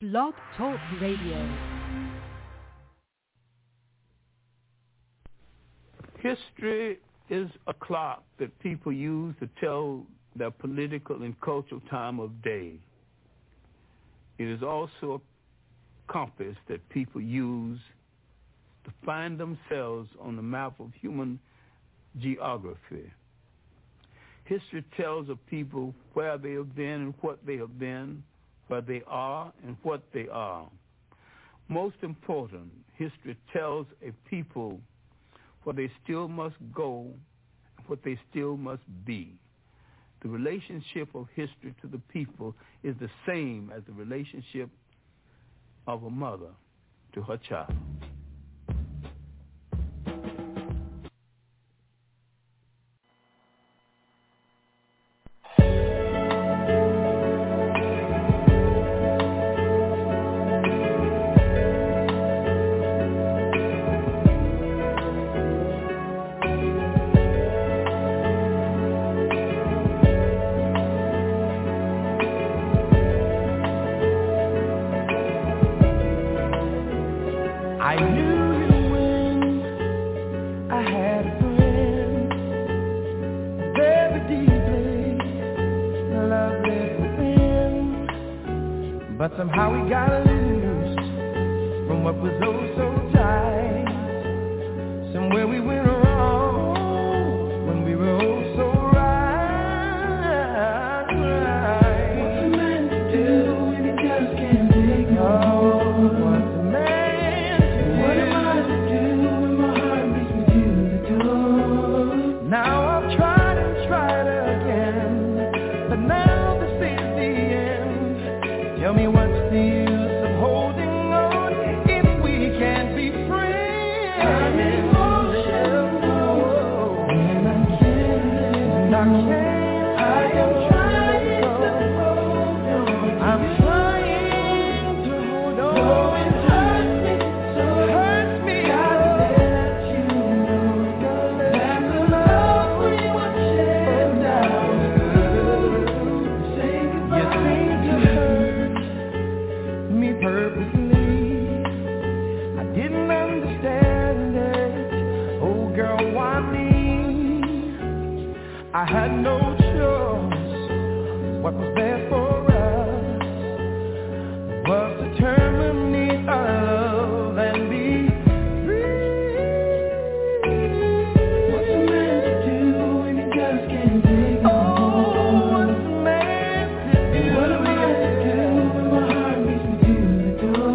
Blog Talk Radio. History is a clock that people use to tell their political and cultural time of day. It is also a compass that people use to find themselves on the map of human geography. History tells of people where they have been and what they have been, where they are and what they are. Most important, history tells a people where they still must go and what they still must be. The relationship of history to the people is the same as the relationship of a mother to her child. Somehow we got loose from what was oh so tight. Somewhere we went wrong when we were oh so right. What's a man to do when he just can't take no more? What's a man to do? What am I to do when my heart beats me to the door? Now I've tried and tried again, but now this is the end. Tell me what's the use of holding on if we can't be friends? I'm emotional and I can't. I am trying to hold on. I'm trying to hold on. Though it hurts me, so it hurts me. Gotta let you know that the love we once shared now say goodbye. You think you hurt me purposely. I didn't understand it. Oh girl, why me? I had no choice. What was there for us was to terminate our love and be free. What's a man to do when he just can't take no more? What's a man to do? What am I to do when my heart beats me to the door?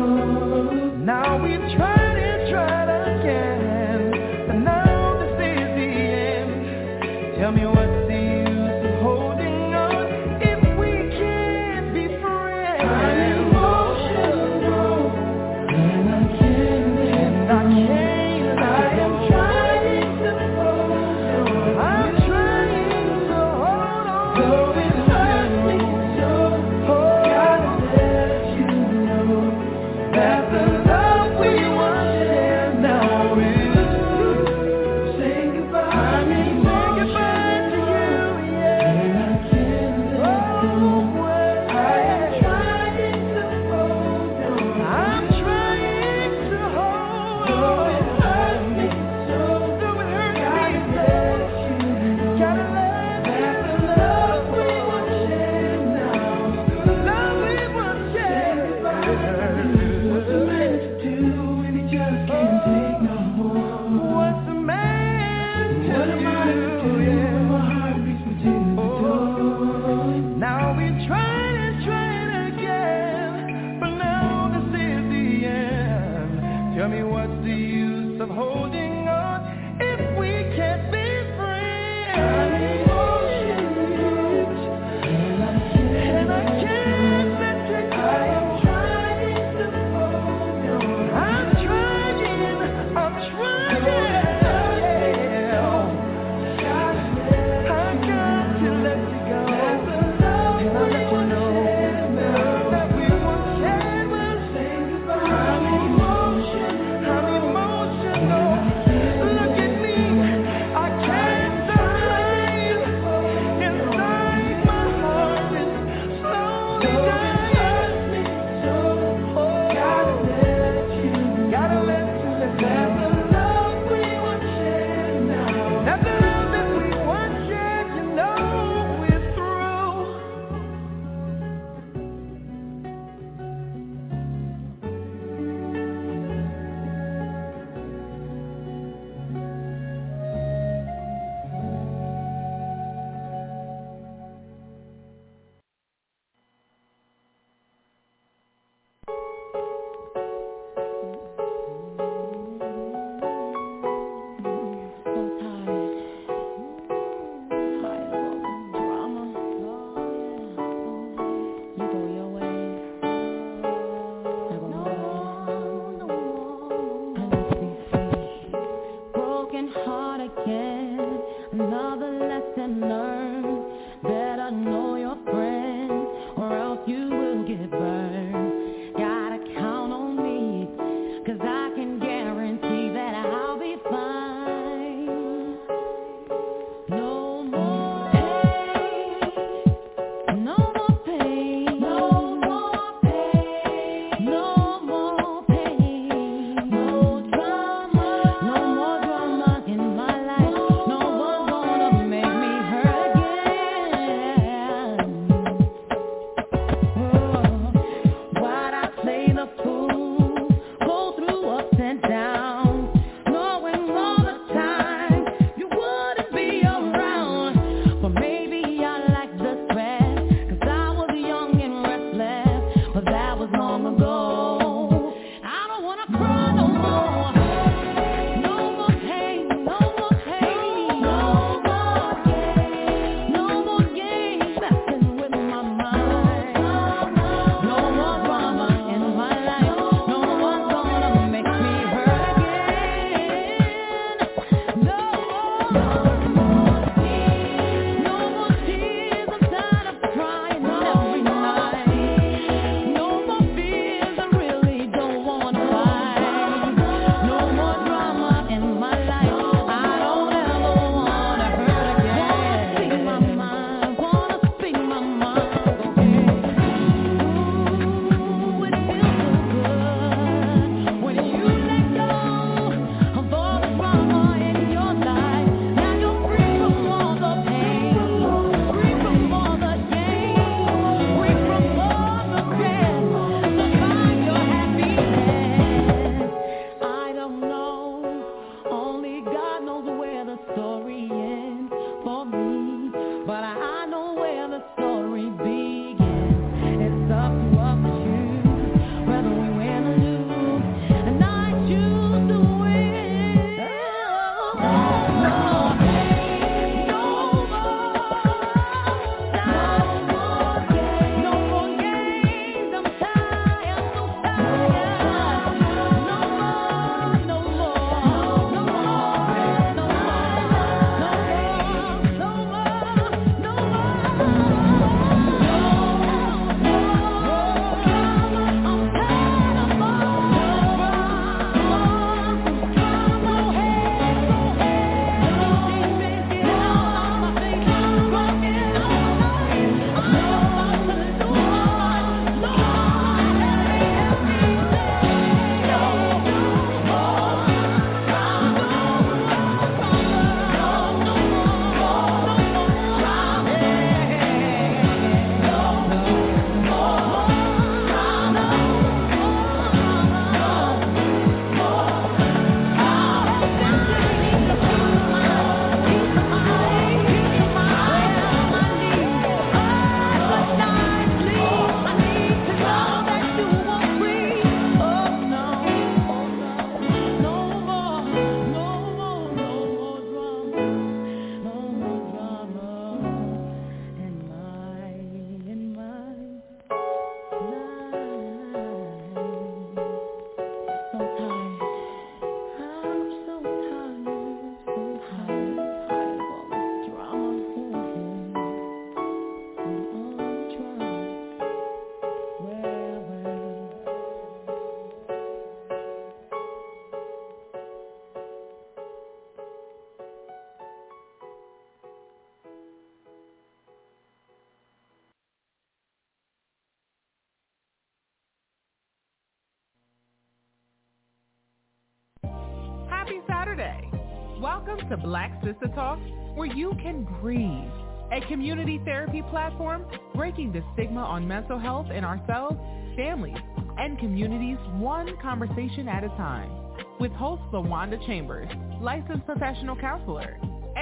Happy Saturday. Welcome to Black Sister Talk, where you can breathe. A community therapy platform breaking the stigma on mental health in ourselves, families, and communities one conversation at a time. With host LaWanda Chambers, licensed professional counselor,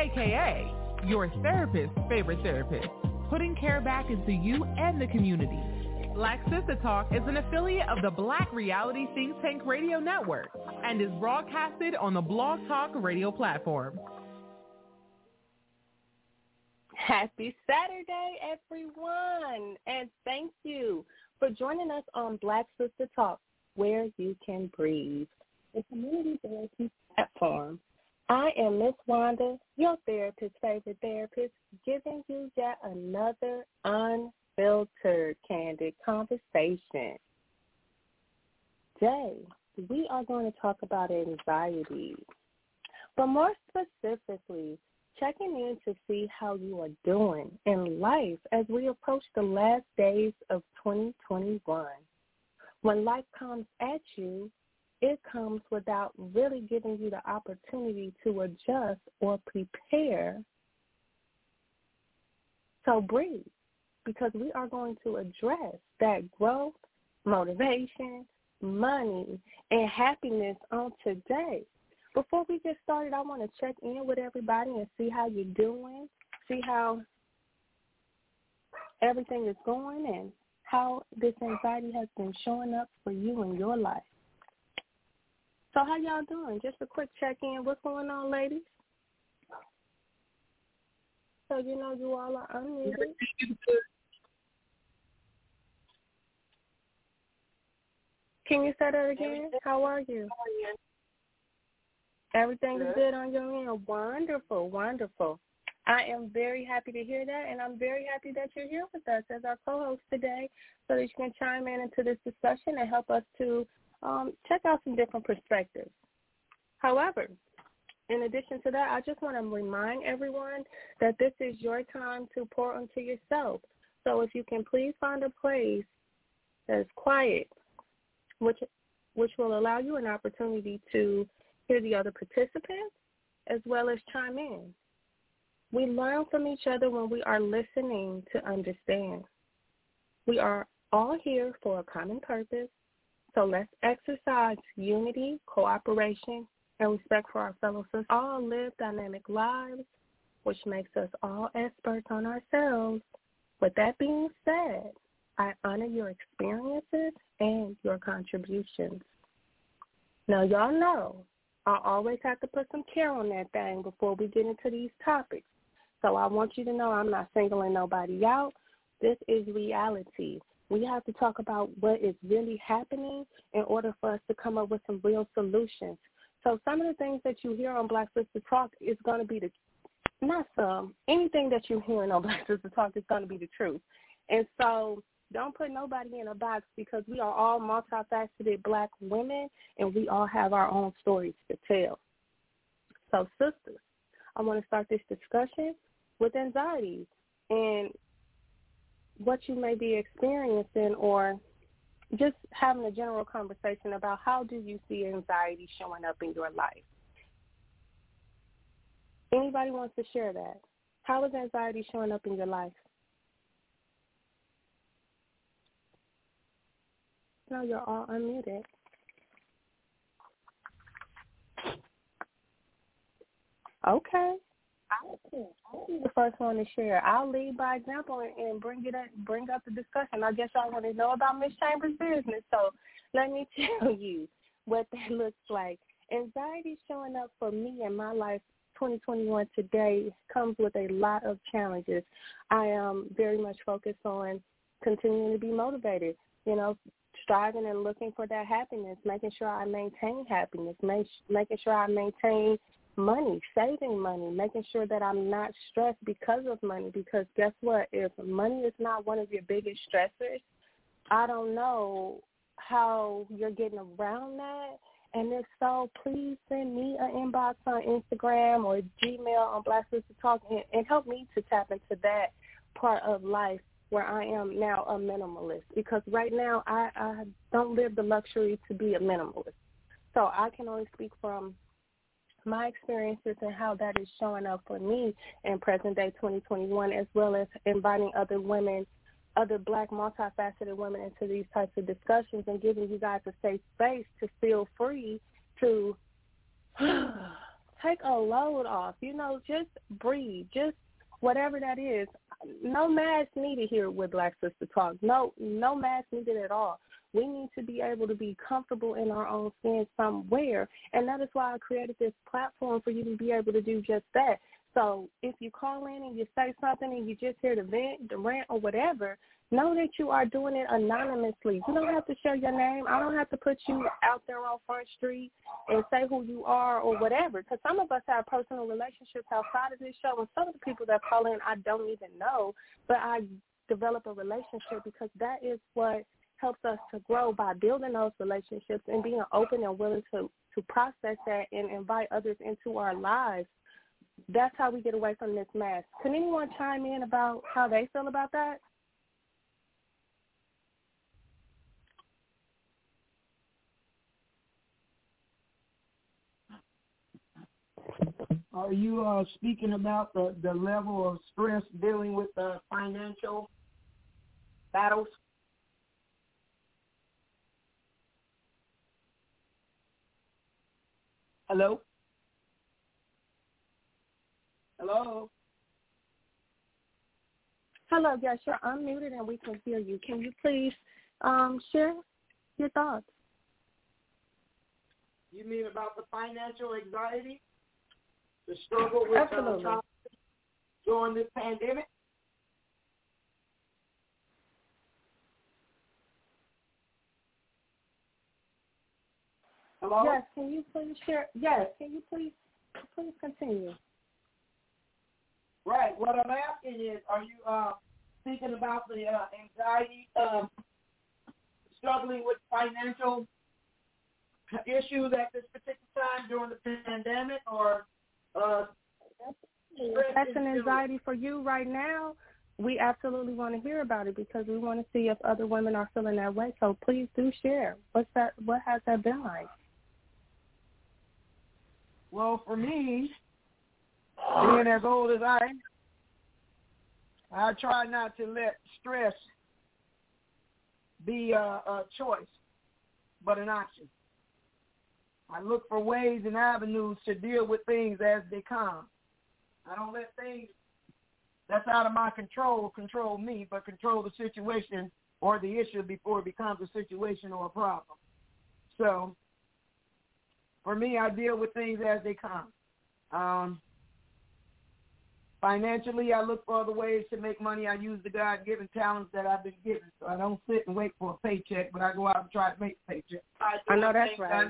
a.k.a. your therapist's favorite therapist, putting care back into you and the community. Black Sister Talk is an affiliate of the Black Reality Think Tank Radio Network and is broadcasted on the Blog Talk Radio platform. Happy Saturday, everyone, and thank you for joining us on Black Sister Talk, where you can breathe, the community therapy platform. I am Miss Wanda, your therapist's favorite therapist, giving you yet another unfiltered, candid conversation. Today, we are going to talk about anxiety, but more specifically, checking in to see how you are doing in life as we approach the last days of 2021. When life comes at you, it comes without really giving you the opportunity to adjust or prepare. So breathe, because we are going to address that growth, motivation, money, and happiness on today. Before we get started, I want to check in with everybody and see how you're doing, see how everything is going, and how this anxiety has been showing up for you in your life. So how y'all doing? Just a quick check-in. What's going on, ladies? So you know you all are unmuted. Can you say that again? How are you? Everything is good on your end? Wonderful, wonderful. I am very happy to hear that, and I'm very happy that you're here with us as our co-host today so that you can chime in into this discussion and help us to check out some different perspectives. However, in addition to that, I just want to remind everyone that this is your time to pour into yourself. So if you can please find a place that's quiet, which will allow you an opportunity to hear the other participants as well as chime in. We learn from each other when we are listening to understand. We are all here for a common purpose, so let's exercise unity, cooperation, and respect for our fellow sisters. All live dynamic lives, which makes us all experts on ourselves. With that being said, I honor your experiences and your contributions. Now, y'all know I always have to put some care on that thing before we get into these topics. So I want you to know I'm not singling nobody out. This is reality. We have to talk about what is really happening in order for us to come up with some real solutions. So some of the things that you hear on Black Sister Talk is going to be anything that you hear on Black Sister Talk is going to be the truth. And so don't put nobody in a box because we are all multifaceted Black women and we all have our own stories to tell. So sisters, I want to start this discussion with anxiety and what you may be experiencing or just having a general conversation about how do you see anxiety showing up in your life. Anybody wants to share that? How is anxiety showing up in your life? No, you're all unmuted. Okay. I'll be the first one to share. I'll lead by example and bring up the discussion. I guess y'all want to know about Miss Chambers' business, so let me tell you what that looks like. Anxiety showing up for me in my life 2021 today comes with a lot of challenges. I am very much focused on continuing to be motivated, striving and looking for that happiness, making sure I maintain happiness, making sure I maintain money, saving money, making sure that I'm not stressed because of money, because guess what? If money is not one of your biggest stressors, I don't know how you're getting around that. And if so, please send me an inbox on Instagram or Gmail on Black Sister Talk and help me to tap into that part of life where I am now a minimalist, because right now I don't live the luxury to be a minimalist. So I can only speak from my experiences and how that is showing up for me in present day 2021, as well as inviting other women, other Black multifaceted women into these types of discussions and giving you guys a safe space to feel free to take a load off, just breathe, just whatever that is. No mask needed here with Black Sister Talk. No mask needed at all. We need to be able to be comfortable in our own skin somewhere, and that is why I created this platform for you to be able to do just that. So if you call in and you say something and you just hear the vent, the rant, or whatever, know that you are doing it anonymously. You don't have to share your name. I don't have to put you out there on Front Street and say who you are or whatever, because some of us have personal relationships outside of this show, and some of the people that call in I don't even know, but I develop a relationship because that is what helps us to grow, by building those relationships and being open and willing to process that and invite others into our lives. That's how we get away from this mask. Can anyone chime in about how they feel about that? Are you speaking about the level of stress dealing with financial battles? Hello? Hello, yes, you're unmuted and we can hear you. Can you please share your thoughts? You mean about the financial anxiety, the struggle with during this pandemic? Hello? Yes, can you please share? Yes, can you please continue? Right. What I'm asking is, are you thinking about the anxiety of struggling with financial issues at this particular time during the pandemic, or that's an anxiety for you right now? We absolutely want to hear about it because we want to see if other women are feeling that way. So please do share. What has that been like? Well, for me, being as old as I am, I try not to let stress be a choice, but an option. I look for ways and avenues to deal with things as they come. I don't let things that's out of my control me, but control the situation or the issue before it becomes a situation or a problem. So, for me, I deal with things as they come. Financially, I look for other ways to make money. I use the God-given talents that I've been given. So I don't sit and wait for a paycheck, but I go out and try to make a paycheck. I know that's right.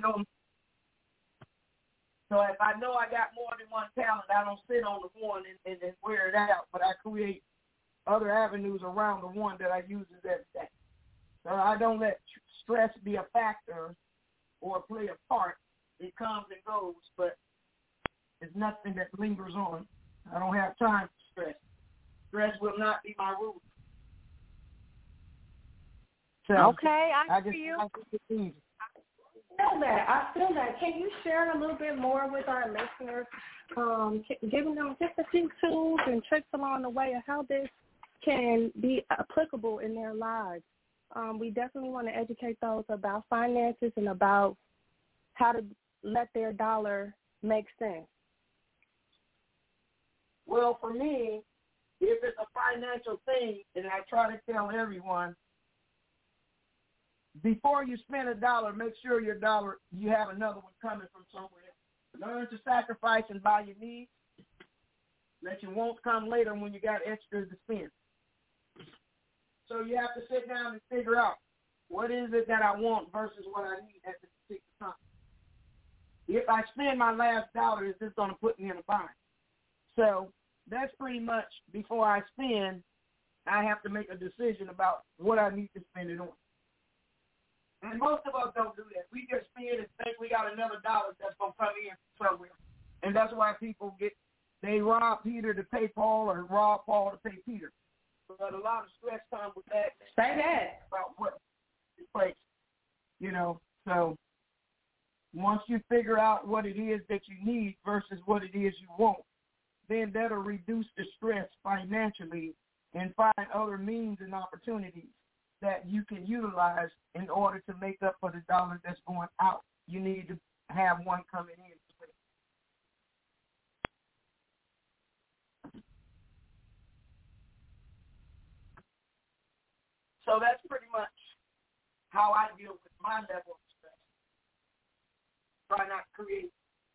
So if I know I got more than one talent, I don't sit on the one and wear it out, but I create other avenues around the one that I use every day. So I don't let stress be a factor or play a part. It comes and goes, but it's nothing that lingers on. I don't have time for stress. Stress will not be my rule. So okay, I hear you. I feel that. Can you share a little bit more with our listeners, giving them just a few tools and tricks along the way of how this can be applicable in their lives? We definitely want to educate those about finances and about how to let their dollar make sense. Well, for me, if it's a financial thing, and I try to tell everyone, before you spend $1, make sure your dollar, you have another one coming from somewhere else. Learn to sacrifice and buy your needs. Let your wants come later when you got extras to spend. So you have to sit down and figure out what is it that I want versus what I need at this particular time. If I spend my last dollar, is this going to put me in a bind? So that's pretty much, before I spend, I have to make a decision about what I need to spend it on. And most of us don't do that. We just spend and think we got another dollar that's going to come in somewhere. And that's why people they rob Peter to pay Paul or rob Paul to pay Peter. But a lot of stress comes with that. Say that. About what is place, so once you figure out what it is that you need versus what it is you want, then that'll reduce the stress financially and find other means and opportunities that you can utilize in order to make up for the dollar that's going out. You need to have one coming in. So that's pretty much how I deal with my level of stress. Try not to create.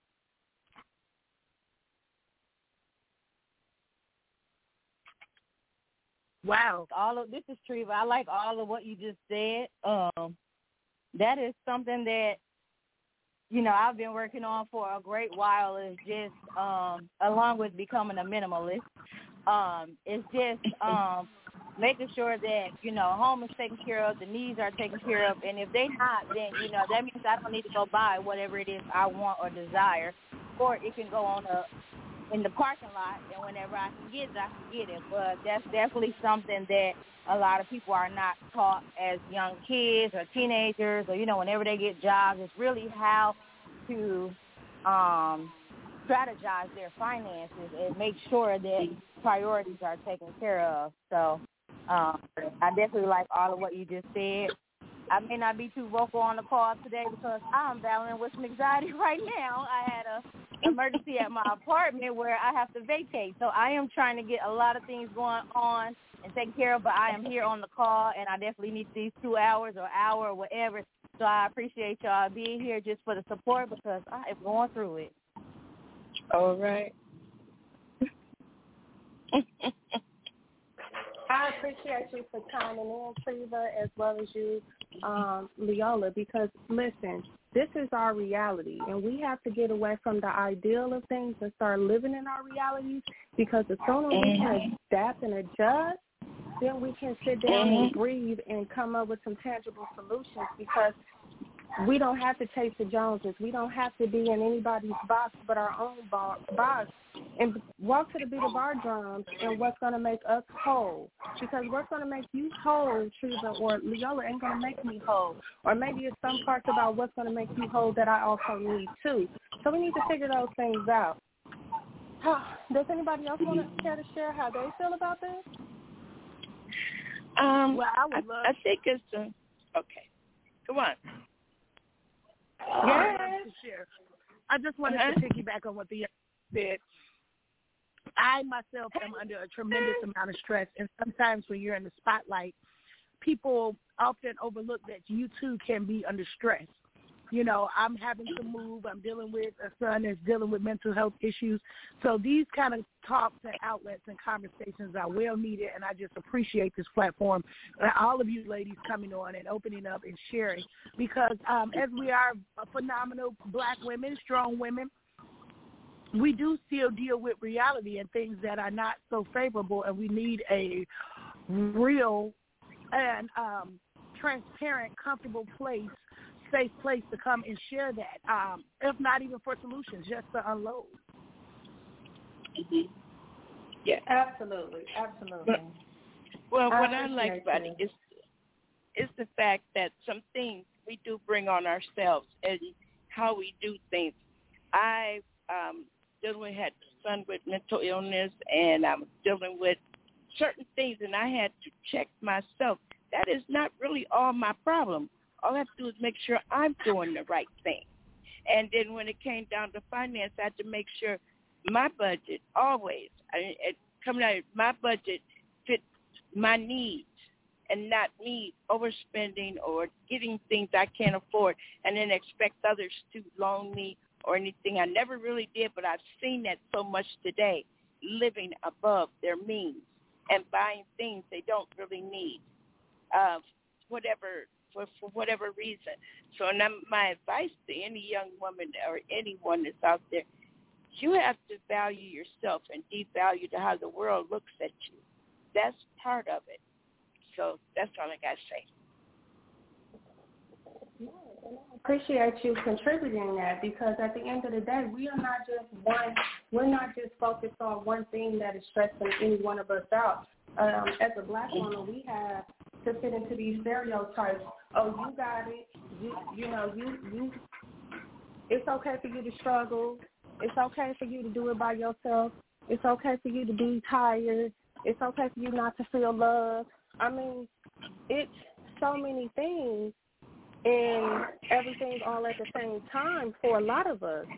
Wow, this is Treva. I like all of what you just said. That is something that, I've been working on for a great while. Is just along with becoming a minimalist. It's just making sure that, home is taken care of, the needs are taken care of, and if they're not, then, that means I don't need to go buy whatever it is I want or desire, or it can go on in the parking lot, and whenever I can get it, But that's definitely something that a lot of people are not taught as young kids or teenagers or, whenever they get jobs. It's really how to strategize their finances and make sure that priorities are taken care of. So I definitely like all of what you just said. I may not be too vocal on the call today because I'm battling with some anxiety right now. I had an emergency at my apartment where I have to vacate. So I am trying to get a lot of things going on and taken care of, but I am here on the call, and I definitely need these 2 hours or hour or whatever. So I appreciate y'all being here just for the support because I am going through it. All right. I appreciate you for chiming in, Treva, as well as you, Leola, because, listen, this is our reality, and we have to get away from the ideal of things and start living in our realities, because the sooner we can adapt and adjust, then we can sit down and breathe and come up with some tangible solutions, because we don't have to chase the Joneses. We don't have to be in anybody's box but our own box and walk to the beat of our drums and what's going to make us whole. Because what's going to make you whole, Treva, or Leola ain't going to make me whole. Or maybe it's some parts about what's going to make you whole that I also need too. So we need to figure those things out. Does anybody else want to care to share how they feel about this? Well, I think it's okay. Come on. Yes. I just wanted to piggyback on what the young said. I myself am under a tremendous amount of stress, and sometimes when you're in the spotlight, people often overlook that you too can be under stress. You know, I'm having to move. I'm dealing with a son that's dealing with mental health issues. So these kind of talks and outlets and conversations are well needed, and I just appreciate this platform and all of you ladies coming on and opening up and sharing, because as we are phenomenal Black women, strong women, we do still deal with reality and things that are not so favorable, and we need a real and transparent, comfortable place, safe place to come and share that, if not even for solutions, just to unload. Yeah, absolutely. Well, what I like about it is the fact that some things we do bring on ourselves and how we do things. I dealing had a son with mental illness, and I'm dealing with certain things, and I had to check myself. That is not really all my problem. All I have to do is make sure I'm doing the right thing. And then when it came down to finance, I had to make sure my budget always, coming out of my budget, fit my needs and not me overspending or getting things I can't afford and then expect others to loan me or anything. I never really did, but I've seen that so much today, living above their means and buying things they don't really need, for whatever reason. So my advice to any young woman or anyone that's out there, you have to value yourself and devalue to how the world looks at you. That's part of it. So that's all I got to say. Appreciate you contributing that, because at the end of the day, we're not just focused on one thing that is stressing any one of us out. As a Black woman, we have to fit into these stereotypes. Oh, you got it. You. It's okay for you to struggle. It's okay for you to do it by yourself. It's okay for you to be tired. It's okay for you not to feel love. I mean, it's so many things and everything all at the same time for a lot of us.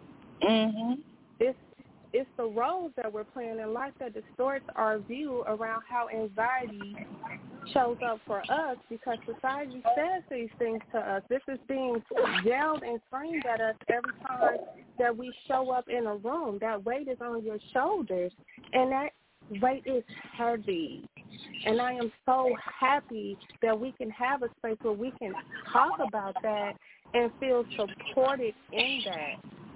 It's the roles that we're playing in life that distorts our view around how anxiety shows up for us, because society says these things to us. This is being yelled and screamed at us every time that we show up in a room. That weight is on your shoulders, and that weight is heavy. And I am so happy that we can have a space where we can talk about that and feel supported in that.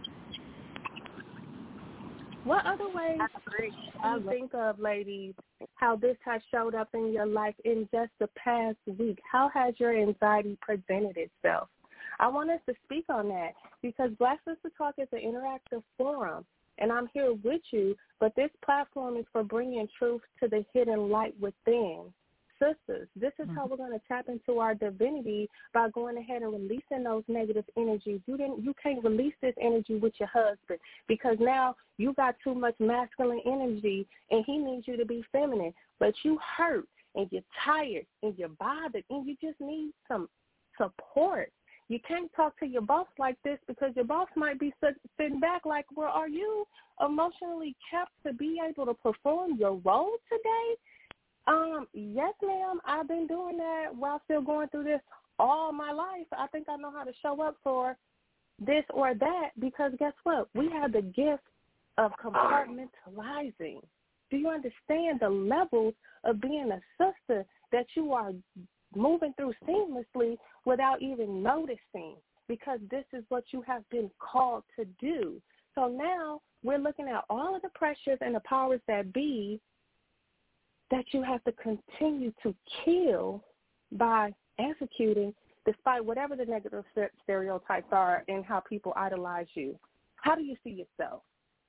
What other ways do you think of, ladies, how this has showed up in your life in just the past week? How has your anxiety presented itself? I want us to speak on that, because Black Sister Talk is an interactive forum, and I'm here with you, but this platform is for bringing truth to the hidden light within. Sisters, this is how we're going to tap into our divinity, by going ahead and releasing those negative energies. You can't release this energy with your husband, because now you got too much masculine energy and he needs you to be feminine. But you hurt and you're tired and you're bothered and you just need some support. You can't talk to your boss like this, because your boss might be sitting back like, well, are you emotionally kept to be able to perform your role today? Yes, ma'am. I've been doing that while still going through this all my life. I think I know how to show up for this or that because guess what? We have the gift of compartmentalizing. Do you understand the levels of being a sister that you are moving through seamlessly without even noticing? Because this is what you have been called to do. So now we're looking at all of the pressures and the powers that be that you have to continue to kill by executing despite whatever the negative stereotypes are and how people idolize you. How do you see yourself?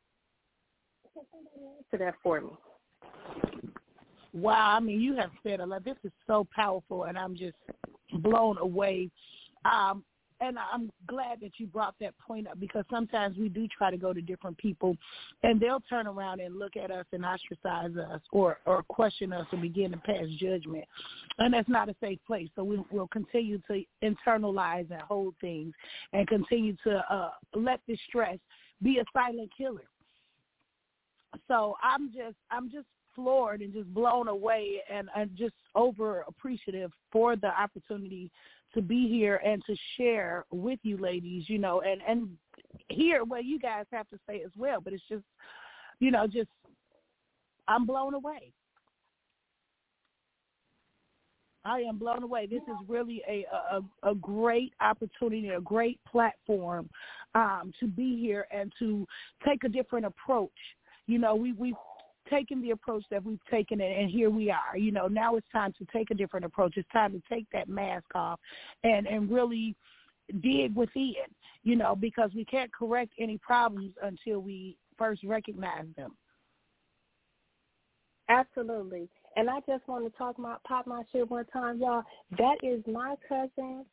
To that for me. Wow, I mean, you have said a lot. This is so powerful, and I'm just blown away. And I'm glad that you brought that point up because sometimes we do try to go to different people, and they'll turn around and look at us and ostracize us or question us and begin to pass judgment. And that's not a safe place. So we'll continue to internalize and hold things and continue to let this stress be a silent killer. So I'm just floored and just blown away and just over appreciative for the opportunity to be here and to share with you ladies, you know, and hear what you guys have to say as well. But it's just, you know, just I'm blown away. I am blown away. This is really a great opportunity, a great platform to be here and to take a different approach. You know, we've taken the approach that we've taken, and here we are. You know, now it's time to take a different approach. It's time to take that mask off and really dig within, you know, because we can't correct any problems until we first recognize them. Absolutely. And I just want to pop my shit one time, y'all. That is my cousin.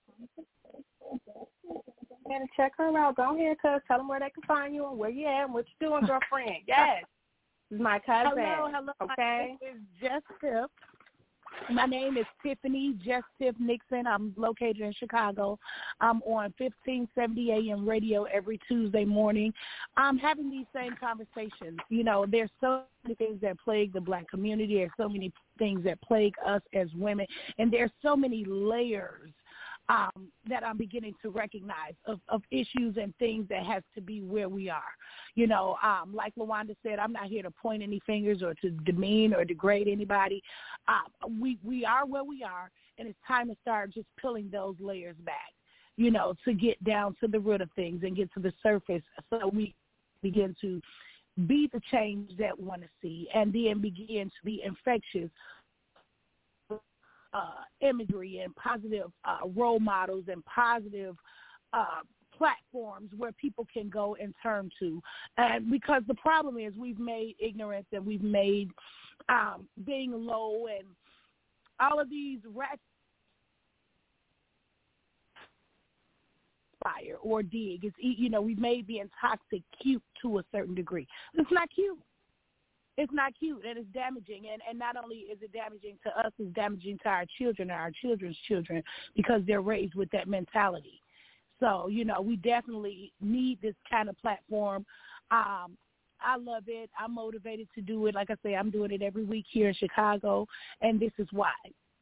And check her out. Go ahead, cuz. Tell them where they can find you and where you at and what you doing, girlfriend. Yes. This is my cousin. Hello. Okay. My name is Jess Tiff. My name is Tiffany Jess Tiff Nixon. I'm located in Chicago. I'm on 1570 AM radio every Tuesday morning. I'm having these same conversations. You know, there's so many things that plague the Black community. There's so many things that plague us as women. And there's so many layers that I'm beginning to recognize of issues and things that has to be where we are. You know, like LaWanda said, I'm not here to point any fingers or to demean or degrade anybody. We are where we are, and it's time to start just peeling those layers back, you know, to get down to the root of things and get to the surface so we begin to be the change that we want to see and then begin to be infectious imagery and positive role models and positive platforms where people can go and turn to. And because the problem is we've made ignorance and we've made being low and all of these fire or dig. It's, you know, we've made being toxic cute to a certain degree. It's not cute. It's not cute, and it's damaging. And not only is it damaging to us, it's damaging to our children and our children's children because they're raised with that mentality. So, you know, we definitely need this kind of platform. I love it. I'm motivated to do it. Like I say, I'm doing it every week here in Chicago, and this is why.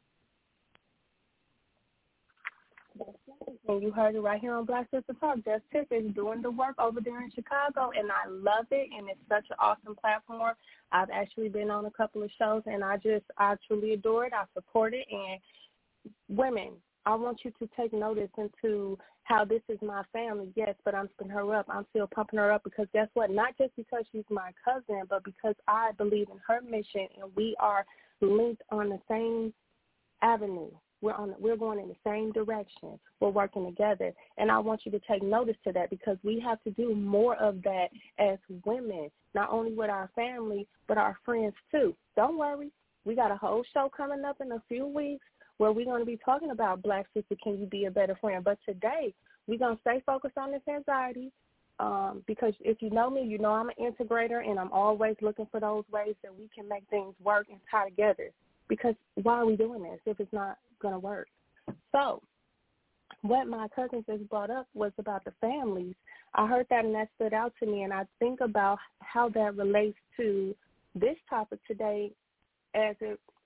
And you heard it right here on Black Sister Talk. Jess Tiff is doing the work over there in Chicago, and I love it, and it's such an awesome platform. I've actually been on a couple of shows, and I truly adore it. I support it. And women, I want you to take notice into how this is my family, yes, but I'm pumping her up. I'm still pumping her up because guess what? Not just because she's my cousin, but because I believe in her mission, and we are linked on the same avenue. We're going in the same direction. We're working together. And I want you to take notice to that because we have to do more of that as women, not only with our family, but our friends too. Don't worry. We got a whole show coming up in a few weeks where we're going to be talking about Black Sister, Can You Be a Better Friend? But today, we're going to stay focused on this anxiety because if you know me, you know I'm an integrator, and I'm always looking for those ways that we can make things work and tie together. Because why are we doing this if it's not going to work? So what my cousin just brought up was about the families. I heard that, and that stood out to me, and I think about how that relates to this topic today as it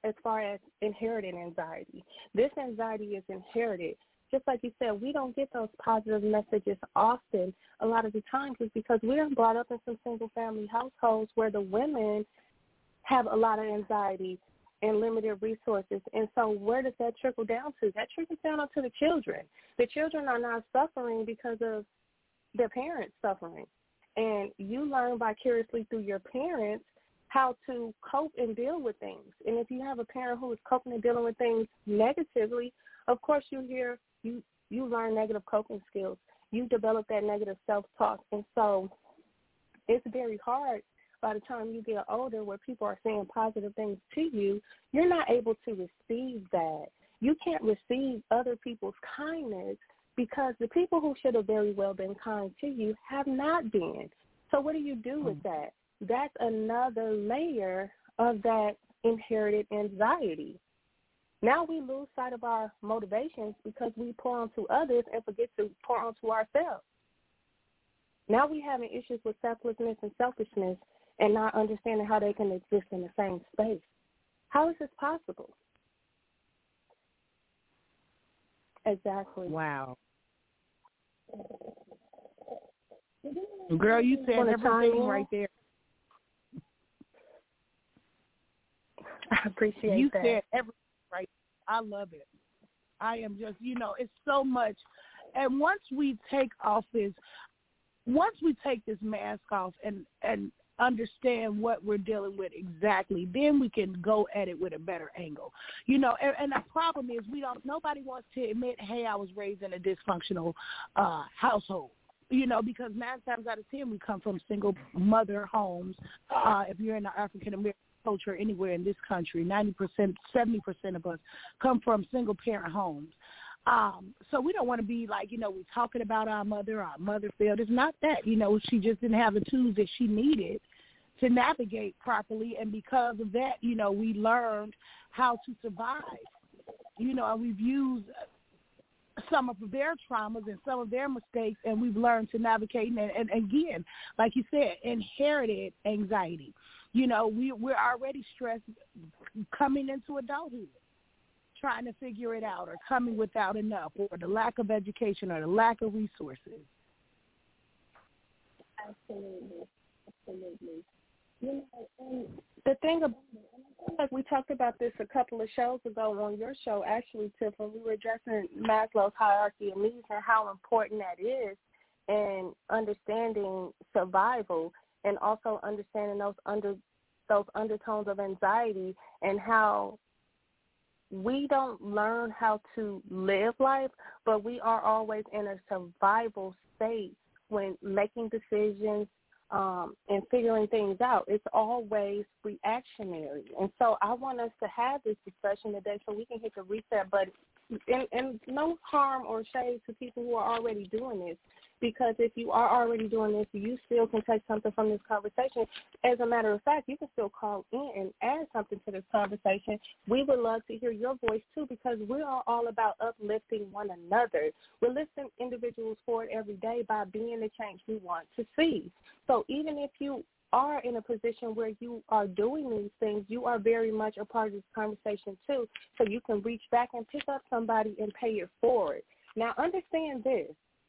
as far as inherited anxiety. This anxiety is inherited. Just like you said, we don't get those positive messages often. A lot of the times it's because we're brought up in some single-family households where the women have a lot of anxiety and limited resources. And so where does that trickle down to? That trickles down to the children. The children are not suffering because of their parents suffering. And you learn vicariously through your parents how to cope and deal with things. And if you have a parent who is coping and dealing with things negatively, of course you learn negative coping skills. You develop that negative self-talk. And so it's very hard by the time you get older where people are saying positive things to you, you're not able to receive that. You can't receive other people's kindness because the people who should have very well been kind to you have not been. So what do you do with that? That's another layer of that inherited anxiety. Now we lose sight of our motivations because we pour onto others and forget to pour onto ourselves. Now we having issues with selflessness and selfishness and not understanding how they can exist in the same space. How is this possible? Exactly. Wow. Girl, you said everything right there. I appreciate that. You said everything right. I love it. I am just, it's so much. And once we take this mask off and understand what we're dealing with exactly, then we can go at it with a better angle. And the problem is nobody wants to admit, hey, I was raised in a dysfunctional household. Because 9 times out of 10 we come from single mother homes. If you're in the African American culture anywhere in this country, 90%, 70% of us come from single parent homes. So we don't want to be like, we're talking about our mother failed. It's not that, she just didn't have the tools that she needed to navigate properly. And because of that, we learned how to survive, and we've used some of their traumas and some of their mistakes, and we've learned to navigate. And again, like you said, inherited anxiety. We're already stressed coming into adulthood, trying to figure it out, or coming without enough, or the lack of education, or the lack of resources. Absolutely. And the thing about it, like we talked about this a couple of shows ago on your show, actually, Tiff, when we were addressing Maslow's hierarchy of needs and how important that is, and understanding survival, and also understanding those undertones of anxiety, and how we don't learn how to live life, but we are always in a survival state when making decisions and figuring things out. It's always reactionary. And so I want us to have this discussion today so we can hit the reset button. And no harm or shade to people who are already doing this, because if you are already doing this, you still can take something from this conversation. As a matter of fact, you can still call in and add something to this conversation. We would love to hear your voice, too, because we are all about uplifting one another. We're lifting individuals forward every day by being the change we want to see. So even if you are in a position where you are doing these things, you are very much a part of this conversation, too, so you can reach back and pick up somebody and pay it forward. Now, understand this.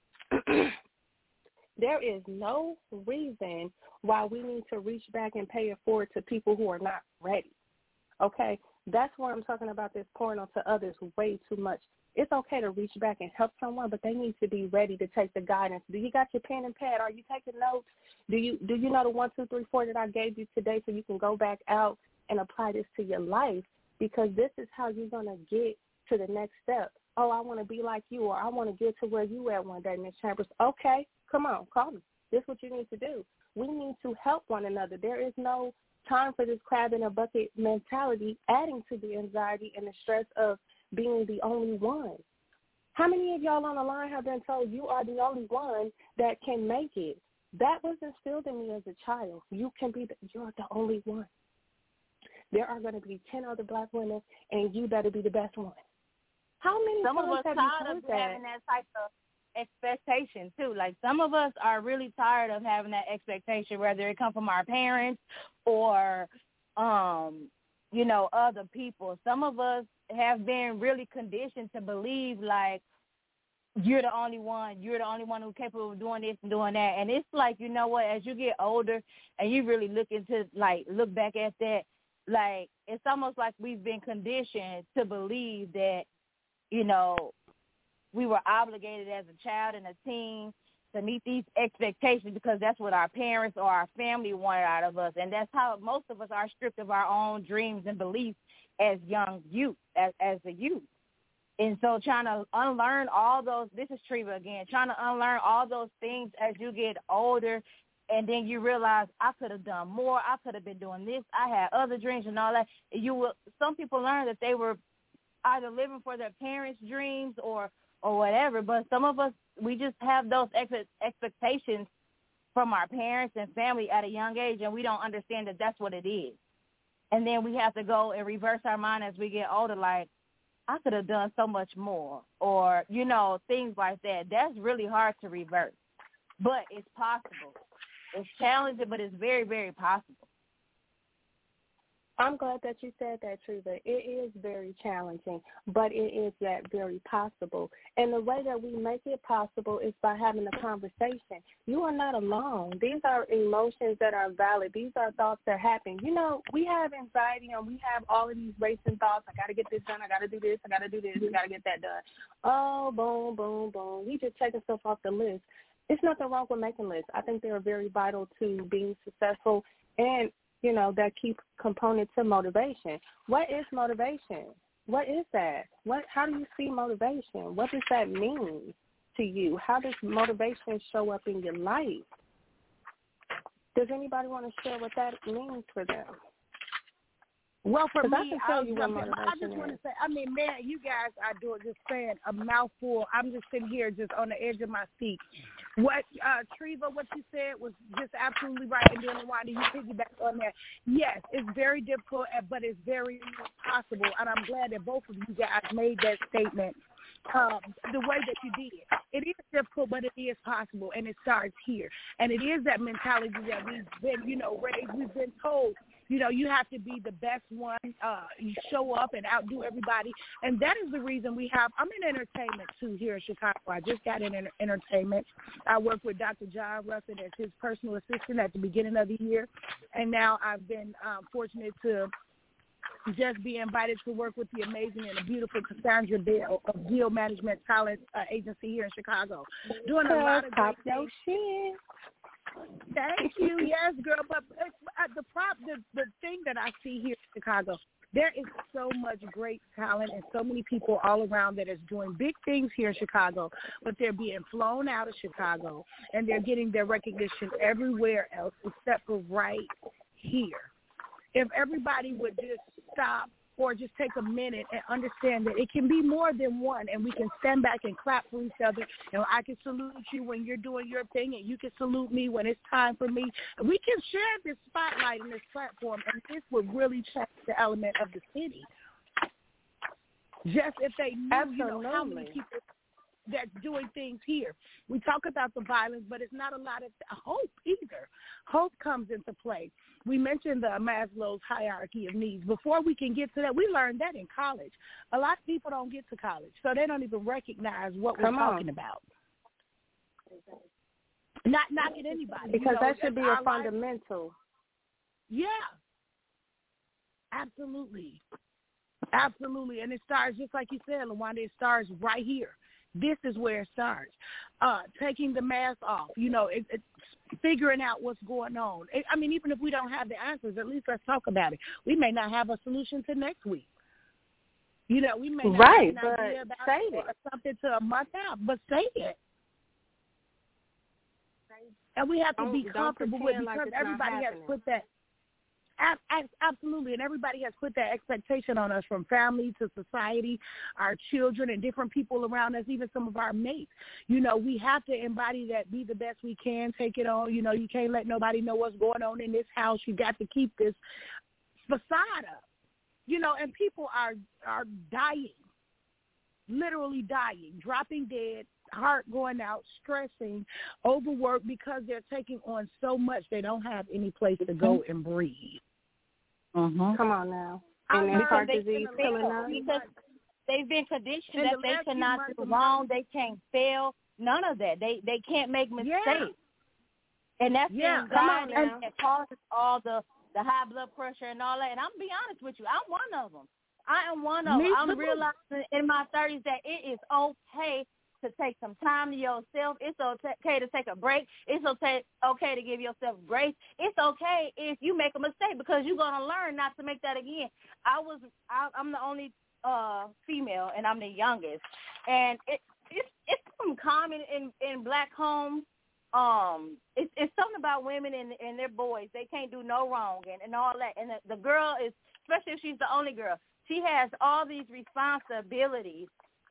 There is no reason why we need to reach back and pay it forward to people who are not ready, okay? That's why I'm talking about this pouring onto others way too much. It's okay to reach back and help someone, but they need to be ready to take the guidance. Do you got your pen and pad? Are you taking notes? Do you know the 1, 2, 3, 4 that I gave you today so you can go back out and apply this to your life? Because this is how you're going to get to the next step. Oh, I want to be like you, or I want to get to where you at one day, Ms. Chambers. Okay, come on, call me. This is what you need to do. We need to help one another. There is no time for this crab in a bucket mentality, adding to the anxiety and the stress of being the only one. How many of y'all on the line have been told you are the only one that can make it? That was instilled in me as a child. You're the only one. There are going to be 10 other black women, and you better be the best one. How many some times of us have tired you of heard having that type of expectation too? Like some of us are really tired of having that expectation, whether it come from our parents or other people. Some of us have been really conditioned to believe like you're the only one who's capable of doing this and doing that. And it's like, you know what, as you get older and you really look back at that, like it's almost like we've been conditioned to believe that, we were obligated as a child and a teen to meet these expectations because that's what our parents or our family wanted out of us. And that's how most of us are stripped of our own dreams and beliefs as young youth, as a youth. And so trying to unlearn all those, this is Treva again, trying to unlearn all those things as you get older, and then you realize I could have done more, I could have been doing this, I had other dreams and all that. Some people learn that they were either living for their parents' dreams or whatever, but some of us, we just have those expectations from our parents and family at a young age, and we don't understand that that's what it is. And then we have to go and reverse our mind as we get older, like, I could have done so much more, or, things like that. That's really hard to reverse, but it's possible. It's challenging, but it's very, very possible. I'm glad that you said that, Treva. It is very challenging, but it is that very possible. And the way that we make it possible is by having a conversation. You are not alone. These are emotions that are valid. These are thoughts that happen. We have anxiety and we have all of these racing thoughts. I got to get this done. I got to do this. I got to do this. I got to get that done. Oh, boom, boom, boom. We just taking stuff off the list. It's nothing wrong with making lists. I think they are very vital to being successful and that key component to motivation. What is motivation? What is that? How do you see motivation? What does that mean to you? How does motivation show up in your life? Does anybody want to share what that means for them? Well, for me, I just want to say, man, you guys are just saying a mouthful. I'm just sitting here just on the edge of my seat. What, Treva, what you said was just absolutely right. And then, Wanda, you piggyback on that. Yes, it's very difficult, but it's very possible. And I'm glad that both of you guys made that statement the way that you did. It is difficult, but it is possible, and it starts here. And it is that mentality that we've been, raised. We've been told, you have to be the best one. You show up and outdo everybody. And that is the reason I'm in entertainment, too, here in Chicago. I just got in entertainment. I worked with Dr. John Russell as his personal assistant at the beginning of the year. And now I've been fortunate to just be invited to work with the amazing and the beautiful Cassandra Bell of Deal Management Talent Agency here in Chicago. Doing a lot of great things. Thank you. Yes, girl. But the thing that I see here in Chicago, there is so much great talent and so many people all around that is doing big things here in Chicago, but they're being flown out of Chicago, and they're getting their recognition everywhere else except for right here. If everybody would just stop or just take a minute and understand that it can be more than one, and we can stand back and clap for each other. I can salute you when you're doing your thing, and you can salute me when it's time for me. We can share this spotlight and this platform, and this would really change the element of the city. Just if they knew, how many people that's doing things here. We talk about the violence, but it's not a lot of hope either. Hope comes into play. We mentioned the Maslow's hierarchy of needs. Before we can get to that, we learned that in college. A lot of people don't get to college, so they don't even recognize what we're talking about. Not knocking anybody. Because that should be a fundamental. Yeah. Absolutely. Absolutely. And it starts, just like you said, LaWanda, it starts right here. This is where it starts. Taking the mask off, it's figuring out what's going on. Even if we don't have the answers, at least let's talk about it. We may not have a solution to next week. We may not have an idea about it or something to a month out, but say it. And we have to be comfortable with it because everybody has put that. Absolutely, and everybody has put that expectation on us, from family to society, our children, and different people around us, even some of our mates. We have to embody that, be the best we can, take it on. You can't let nobody know what's going on in this house. You got to keep this facade up. And people are dying, literally dying, dropping dead, heart going out, stressing, overworked because they're taking on so much they don't have any place to go and breathe. Mm-hmm. Come on now. And that heart because disease killing us. because they've been conditioned In that the they last few cannot months do of wrong, they can't fail, none of that. They can't make mistakes. And that's the anxiety that causes all the high blood pressure and all that. And I'm going to be honest with you, I'm one of them. I am one of them. I'm realizing in my 30s that it is okay to take some time to yourself. It's okay to take a break. It's okay to give yourself grace. It's okay if you make a mistake because you're going to learn not to make that again. I'm the only female, and I'm the youngest. And it's some common in black homes. It's something about women and their boys. They can't do no wrong and all that. And the girl is, especially if she's the only girl, she has all these responsibilities.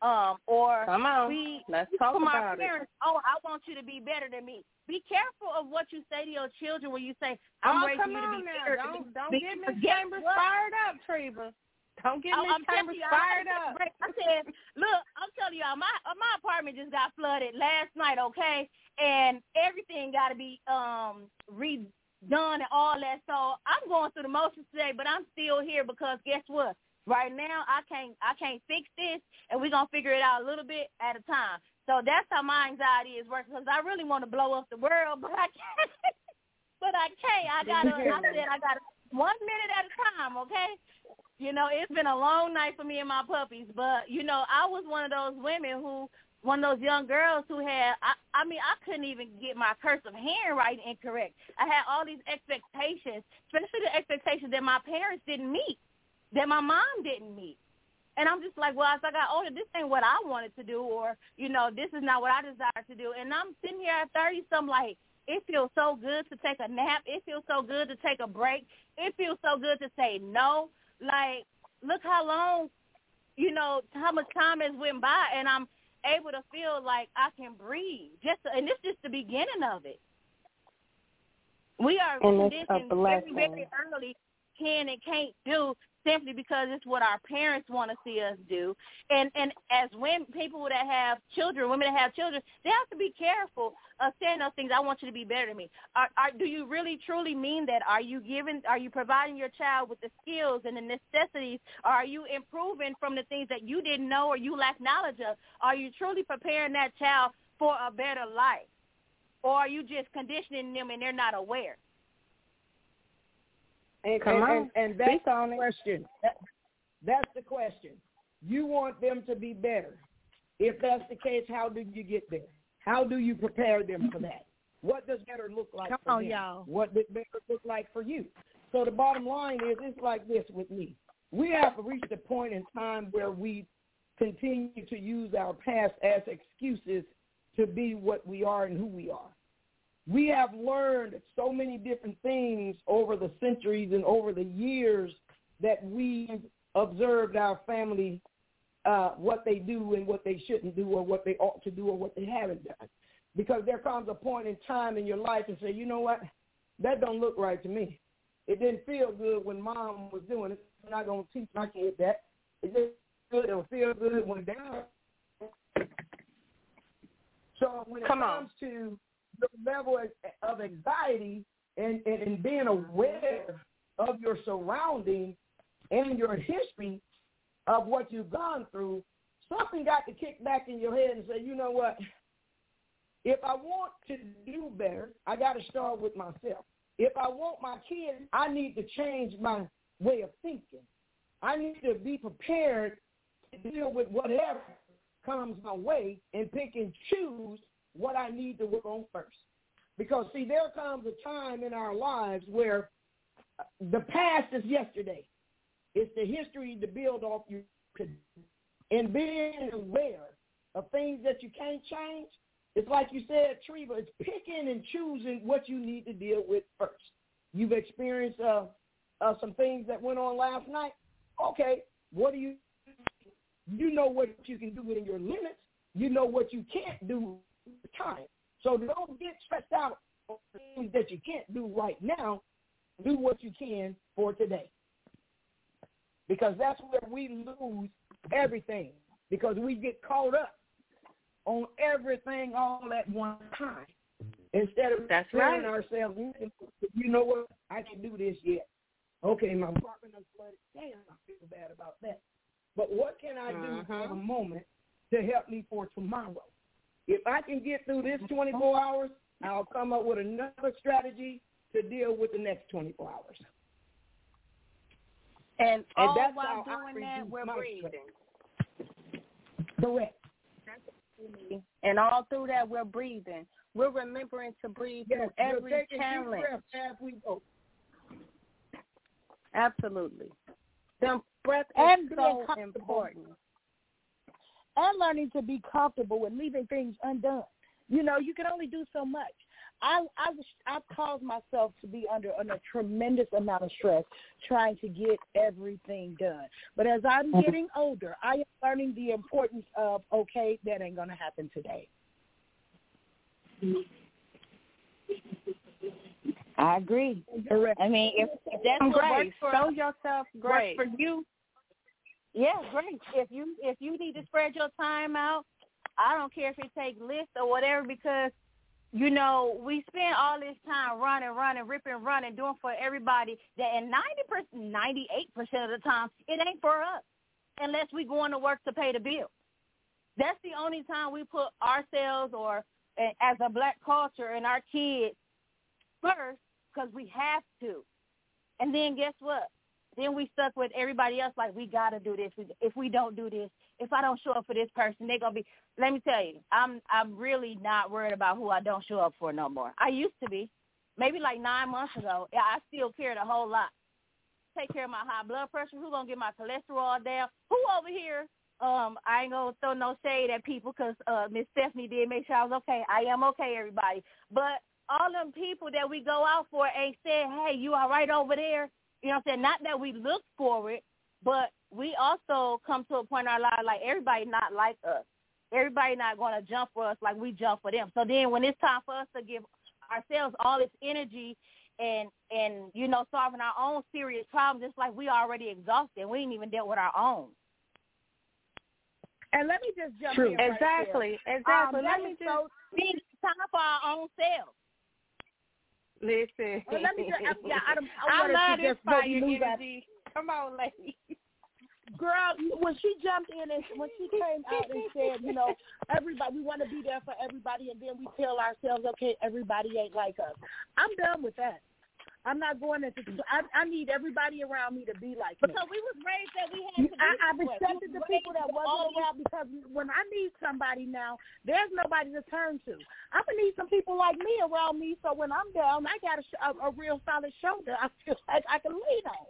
Let's talk about parents, I want you to be better than me. Be careful of what you say to your children when you say, I'm raising you to be better. Don't get Miss Chambers fired up, Treva. Don't get Miss Chambers fired up. I said, look, I'm telling y'all, my apartment just got flooded last night, okay? And everything got to be redone and all that. So I'm going through the motions today, but I'm still here because guess what? Right now, I can't fix this, and we're going to figure it out a little bit at a time. So that's how my anxiety is working because I really want to blow up the world, but I can't. I got 1 minute at a time, okay? You know, it's been a long night for me and my puppies, but, you know, I was one of those young girls who had, I couldn't even get my cursive handwriting incorrect. I had all these expectations, especially the expectations that my parents didn't meet, that my mom didn't meet. And I'm just like, well, as I got older, this ain't what I wanted to do, or, you know, this is not what I desired to do. And I'm sitting here at 30-something like, it feels so good to take a nap. It feels so good to take a break. It feels so good to say no. Like, look how long, you know, how much time has went by, and I'm able to feel like I can breathe. And this is just the beginning of it. We are conditioned very, very early can and can't do simply because it's what our parents want to see us do. And as people that have children, women that have children, they have to be careful of saying those things. I want you to be better than me. Do you really truly mean that? Are you providing your child with the skills and the necessities? Or are you improving from the things that you didn't know or you lack knowledge of? Are you truly preparing that child for a better life? Or are you just conditioning them and they're not aware? And that's the question. That's the question. You want them to be better. If that's the case, how do you get there? How do you prepare them for that? What does better look like for them? Y'all. What does better look like for you? So the bottom line is, it's like this with me. We have reached a point in time where we continue to use our past as excuses to be what we are and who we are. We have learned so many different things over the centuries and over the years that we've observed our family, what they do and what they shouldn't do or what they ought to do or what they haven't done. Because there comes a point in time in your life and say, you know what, that don't look right to me. It didn't feel good when mom was doing it. I'm not going to teach my kid that. It just good. It'll feel good when down. So when it comes to the level of anxiety and being aware of your surroundings and your history of what you've gone through, something got to kick back in your head and say, you know what, if I want to do better, I got to start with myself. If I want my kids, I need to change my way of thinking. I need to be prepared to deal with whatever comes my way and pick and choose what I need to work on first. Because, see, there comes a time in our lives where the past is yesterday. It's the history to build off you. And being aware of things that you can't change, it's like you said, Treva, it's picking and choosing what you need to deal with first. You've experienced some things that went on last night. Okay, what do you know what you can do within your limits. You know what you can't do with time. So don't get stressed out on things that you can't do right now. Do what you can for today. Because that's where we lose everything. Because we get caught up on everything all at one time. Instead of telling ourselves, you know what, I can do this yet. Okay, my apartment is flooded. Damn, I feel bad about that. But what can I do for the moment to help me for tomorrow? If I can get through this 24 hours, I'll come up with another strategy to deal with the next 24 hours. And all that's while how doing that, we're breathing. Correct. And all through that, we're breathing. We're remembering to breathe through every challenge. As we go. Absolutely. The breath And is so important. And learning to be comfortable with leaving things undone. You know, you can only do so much. I've caused myself to be under a tremendous amount of stress trying to get everything done. But as I'm getting older, I am learning the importance of, okay, that ain't going to happen today. I agree. Correct. I mean, if that's what works for show yourself grace. Works for you, yeah, great. If you need to spread your time out, I don't care if it takes lists or whatever, because you know we spend all this time running, ripping, running, doing for everybody. That in 98% of the time, it ain't for us unless we going to work to pay the bill. That's the only time we put ourselves or as a black culture and our kids first, because we have to. And then guess what? Then we stuck with everybody else like, we got to do this. If we don't do this, if I don't show up for this person, they're going to be, let me tell you, I'm really not worried about who I don't show up for no more. I used to be. Maybe like 9 months ago, I still cared a whole lot. Take care of my high blood pressure. Who going to get my cholesterol down? Who over here? I ain't going to throw no shade at people because Miss Stephanie did make sure I was okay. I am okay, everybody. But all them people that we go out for ain't said, hey, you all right over there? You know what I'm saying? Not that we look for it, but we also come to a point in our lives like everybody not like us. Everybody not going to jump for us like we jump for them. So then when it's time for us to give ourselves all this energy and you know, solving our own serious problems, it's like we already exhausted. We ain't even dealt with our own. And let me just jump in right Exactly. there. Let me just it's time for our own selves. Listen. Well, let me just, I love this fire energy. Come on, lady. Girl, when she jumped in and when she came out and said, you know, everybody, we want to be there for everybody, and then we tell ourselves, okay, everybody ain't like us. I'm done with that. I'm not going into. I need everybody around me to be like me. Because we was raised that we had to be. I've accepted the people that wasn't around, because when I need somebody now, there's nobody to turn to. I'm gonna need some people like me around me, so when I'm down, I got a real solid shoulder I feel like I can lean on.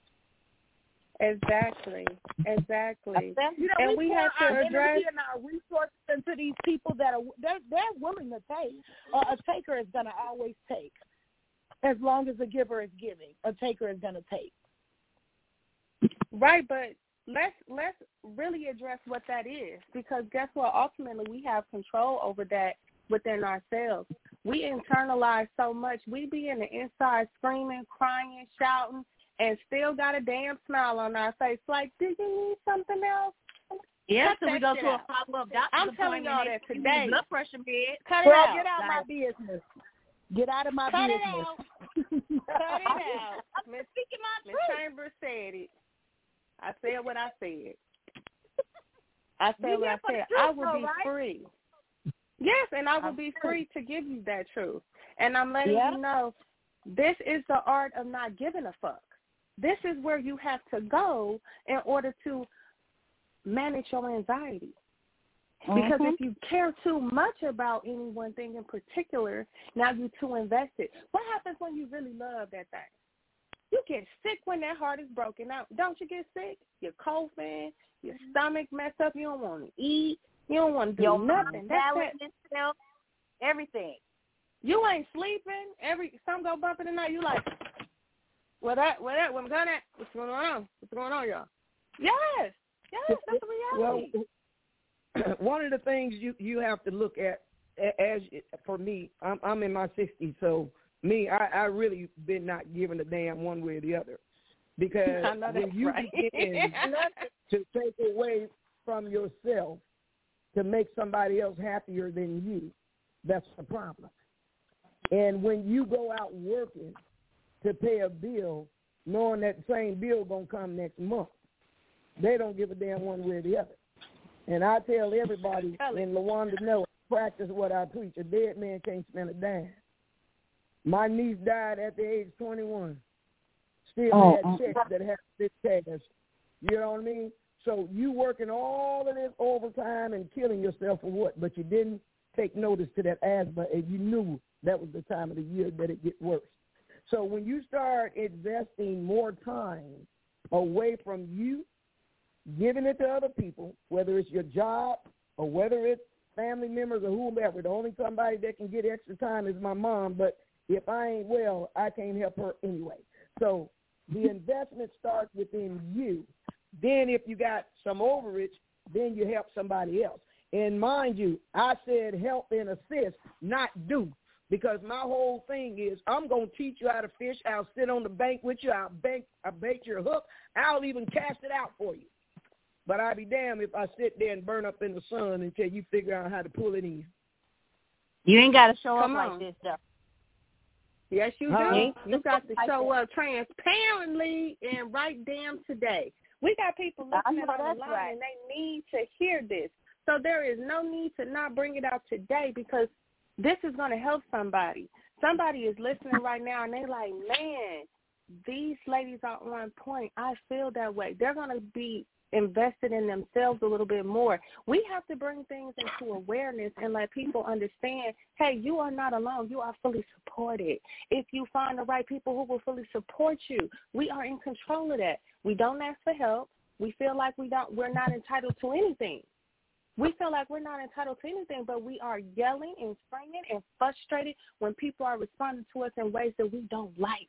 Exactly. You know, and we have to address our resources into these people that are they're willing to take. A taker is gonna always take. As long as the giver is giving, a taker is going to take. Right, but let's really address what that is, because guess what? Ultimately, we have control over that within ourselves. We internalize so much. We be in the inside screaming, crying, shouting, and still got a damn smile on our face. Like, do you need something else? Yeah, so we go to a follow-up doctor's I'm telling y'all that today. Blood pressure med. Cut it out. Get out of my business. Get out of my business. Cut it out. Miss Chambers said it. I said what I said. I said what I said. I will be free. Yes, and I will be free to give you that truth. And I'm letting you know, this is the art of not giving a fuck. This is where you have to go in order to manage your anxiety. Because if you care too much about any one thing in particular, now you're too invested. What happens when you really love that thing? You get sick when that heart is broken out. Don't you get sick? You're coughing, your stomach messed up, you don't want to eat, you don't want to do nothing. That's everything. You ain't sleeping. Something go bump in the night. You like, what's going on? What's going on, y'all? Yes, that's the reality. Well, one of the things you have to look at, as for me, I'm in my 60s, so me, I really been not giving a damn one way or the other, because when you begin to take away from yourself to make somebody else happier than you, that's the problem. And when you go out working to pay a bill knowing that the same bill going to come next month. They don't give a damn one way or the other. And I tell everybody in Lawanda, no, practice what I preach. A dead man can't spend a dime. My niece died at the age of 21. Still had checks that had this cash. You know what I mean? So you working all of this overtime and killing yourself for what? But you didn't take notice to that asthma, and you knew that was the time of the year that it get worse. So when you start investing more time away from you, giving it to other people, whether it's your job or whether it's family members or whomever, the only somebody that can get extra time is my mom, but if I ain't well, I can't help her anyway. So the investment starts within you. Then if you got some overage, then you help somebody else. And mind you, I said help and assist, not do, because my whole thing is I'm going to teach you how to fish. I'll sit on the bank with you. I'll bait your hook. I'll even cast it out for you. But I'd be damned if I sit there and burn up in the sun until you figure out how to pull it in. You ain't got to show up like this, though. Yes, you do. You got to show up transparently and right damn today. We got people listening on the line, and they need to hear this. So there is no need to not bring it out today, because this is going to help somebody. Somebody is listening right now, and they're like, man, these ladies are on point. I feel that way. They're going to be invested in themselves a little bit more. We have to bring things into awareness and let people understand, hey, you are not alone. You are fully supported. If you find the right people who will fully support you, we are in control of that. We don't ask for help. We feel like we're not entitled to anything. We feel like we're not entitled to anything, but we are yelling and screaming and frustrated when people are responding to us in ways that we don't like.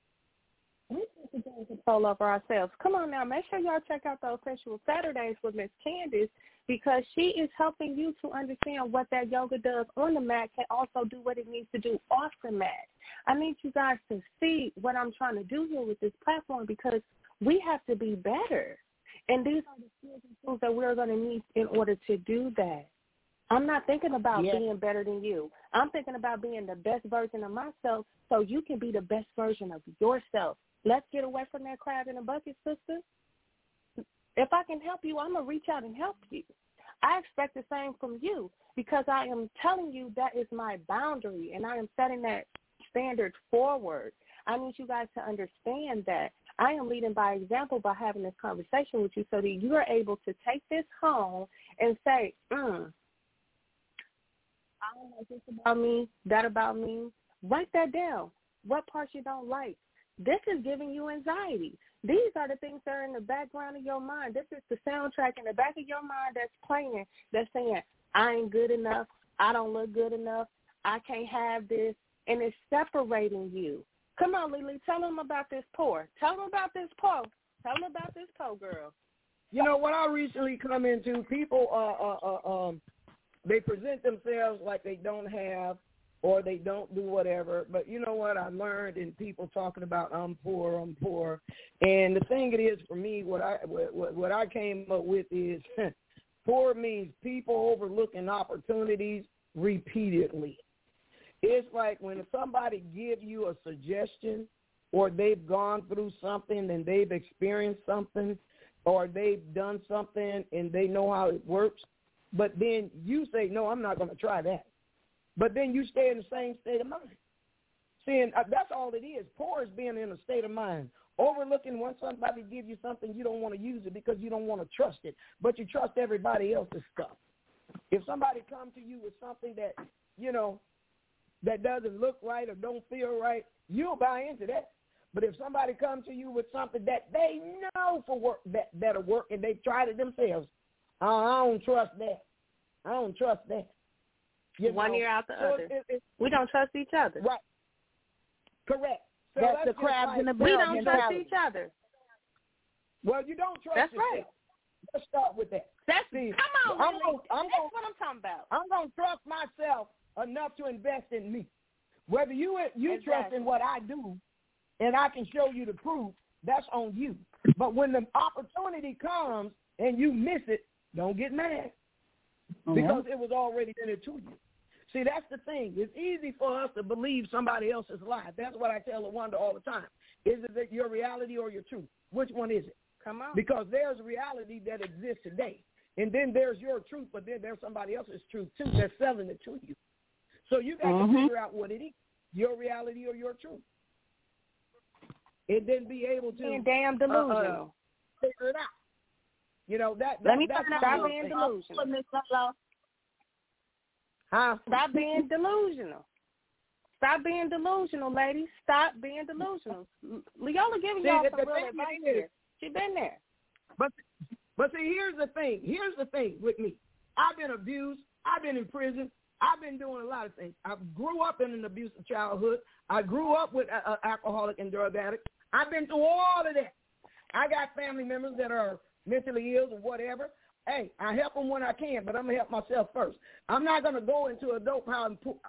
We need to gain control over ourselves. Come on now, make sure y'all check out those Sensual Saturdays with Miss Candace, because she is helping you to understand what that yoga does on the mat can also do what it needs to do off the mat. I need you guys to see what I'm trying to do here with this platform, because we have to be better. And these are the skills and tools that we're going to need in order to do that. I'm not thinking about being better than you. I'm thinking about being the best version of myself so you can be the best version of yourself. Let's get away from that crab in a bucket, sister. If I can help you, I'm going to reach out and help you. I expect the same from you, because I am telling you that is my boundary, and I am setting that standard forward. I need you guys to understand that. I am leading by example by having this conversation with you so that you are able to take this home and say, I don't like this about me, that about me. Write that down. What parts you don't like. This is giving you anxiety. These are the things that are in the background of your mind. This is the soundtrack in the back of your mind that's playing, that's saying, I ain't good enough, I don't look good enough, I can't have this, and it's separating you. Come on, Lily, tell them about this pour. Tell them about this pour. Tell them about this pour, girl. You know, what I recently come into, people, they present themselves like they don't have or they don't do whatever. But you know what I learned in people talking about I'm poor. And the thing it is for me, what I came up with is poor means people overlooking opportunities repeatedly. It's like when somebody gives you a suggestion, or they've gone through something and they've experienced something, or they've done something and they know how it works, but then you say, no, I'm not going to try that. But then you stay in the same state of mind. Seeing, that's all it is. Poor is being in a state of mind. Overlooking when somebody gives you something, you don't want to use it because you don't want to trust it, but you trust everybody else's stuff. If somebody comes to you with something that, you know, that doesn't look right or don't feel right, you'll buy into that. But if somebody comes to you with something that they know for work that'll work and they've tried it themselves, I don't trust that. I don't trust that. One ear out the other. We don't trust each other. Right. Correct. So that's the crabs in the barrel. We don't trust each other. Well, you don't trust That's yourself. right. Let's start with that. That's See, come on, that's what I'm talking about. I'm going to trust myself enough to invest in me. Whether you trust in what I do and I can show you the proof, that's on you. But when the opportunity comes and you miss it, don't get mad because it was already in it to you. See, that's the thing. It's easy for us to believe somebody else's lie. That's what I tell LaWanda all the time. Is it your reality or your truth? Which one is it? Come on. Because there's reality that exists today. And then there's your truth, but then there's somebody else's truth, too. They're selling it to you. So you got to figure out what it is, your reality or your truth. And then be able to being damn delusional. Figure it out. You know, Let me that's stop being delusional. Huh? Stop being delusional. Stop being delusional, ladies. Stop being delusional. Leola giving y'all some real advice here. She been there. But see, here's the thing. Here's the thing with me. I've been abused. I've been in prison. I've been doing a lot of things. I grew up in an abusive childhood. I grew up with an alcoholic and drug addict. I've been through all of that. I got family members that are mentally ill or whatever. Hey, I help them when I can, but I'm going to help myself first. I'm not going to go into a dope house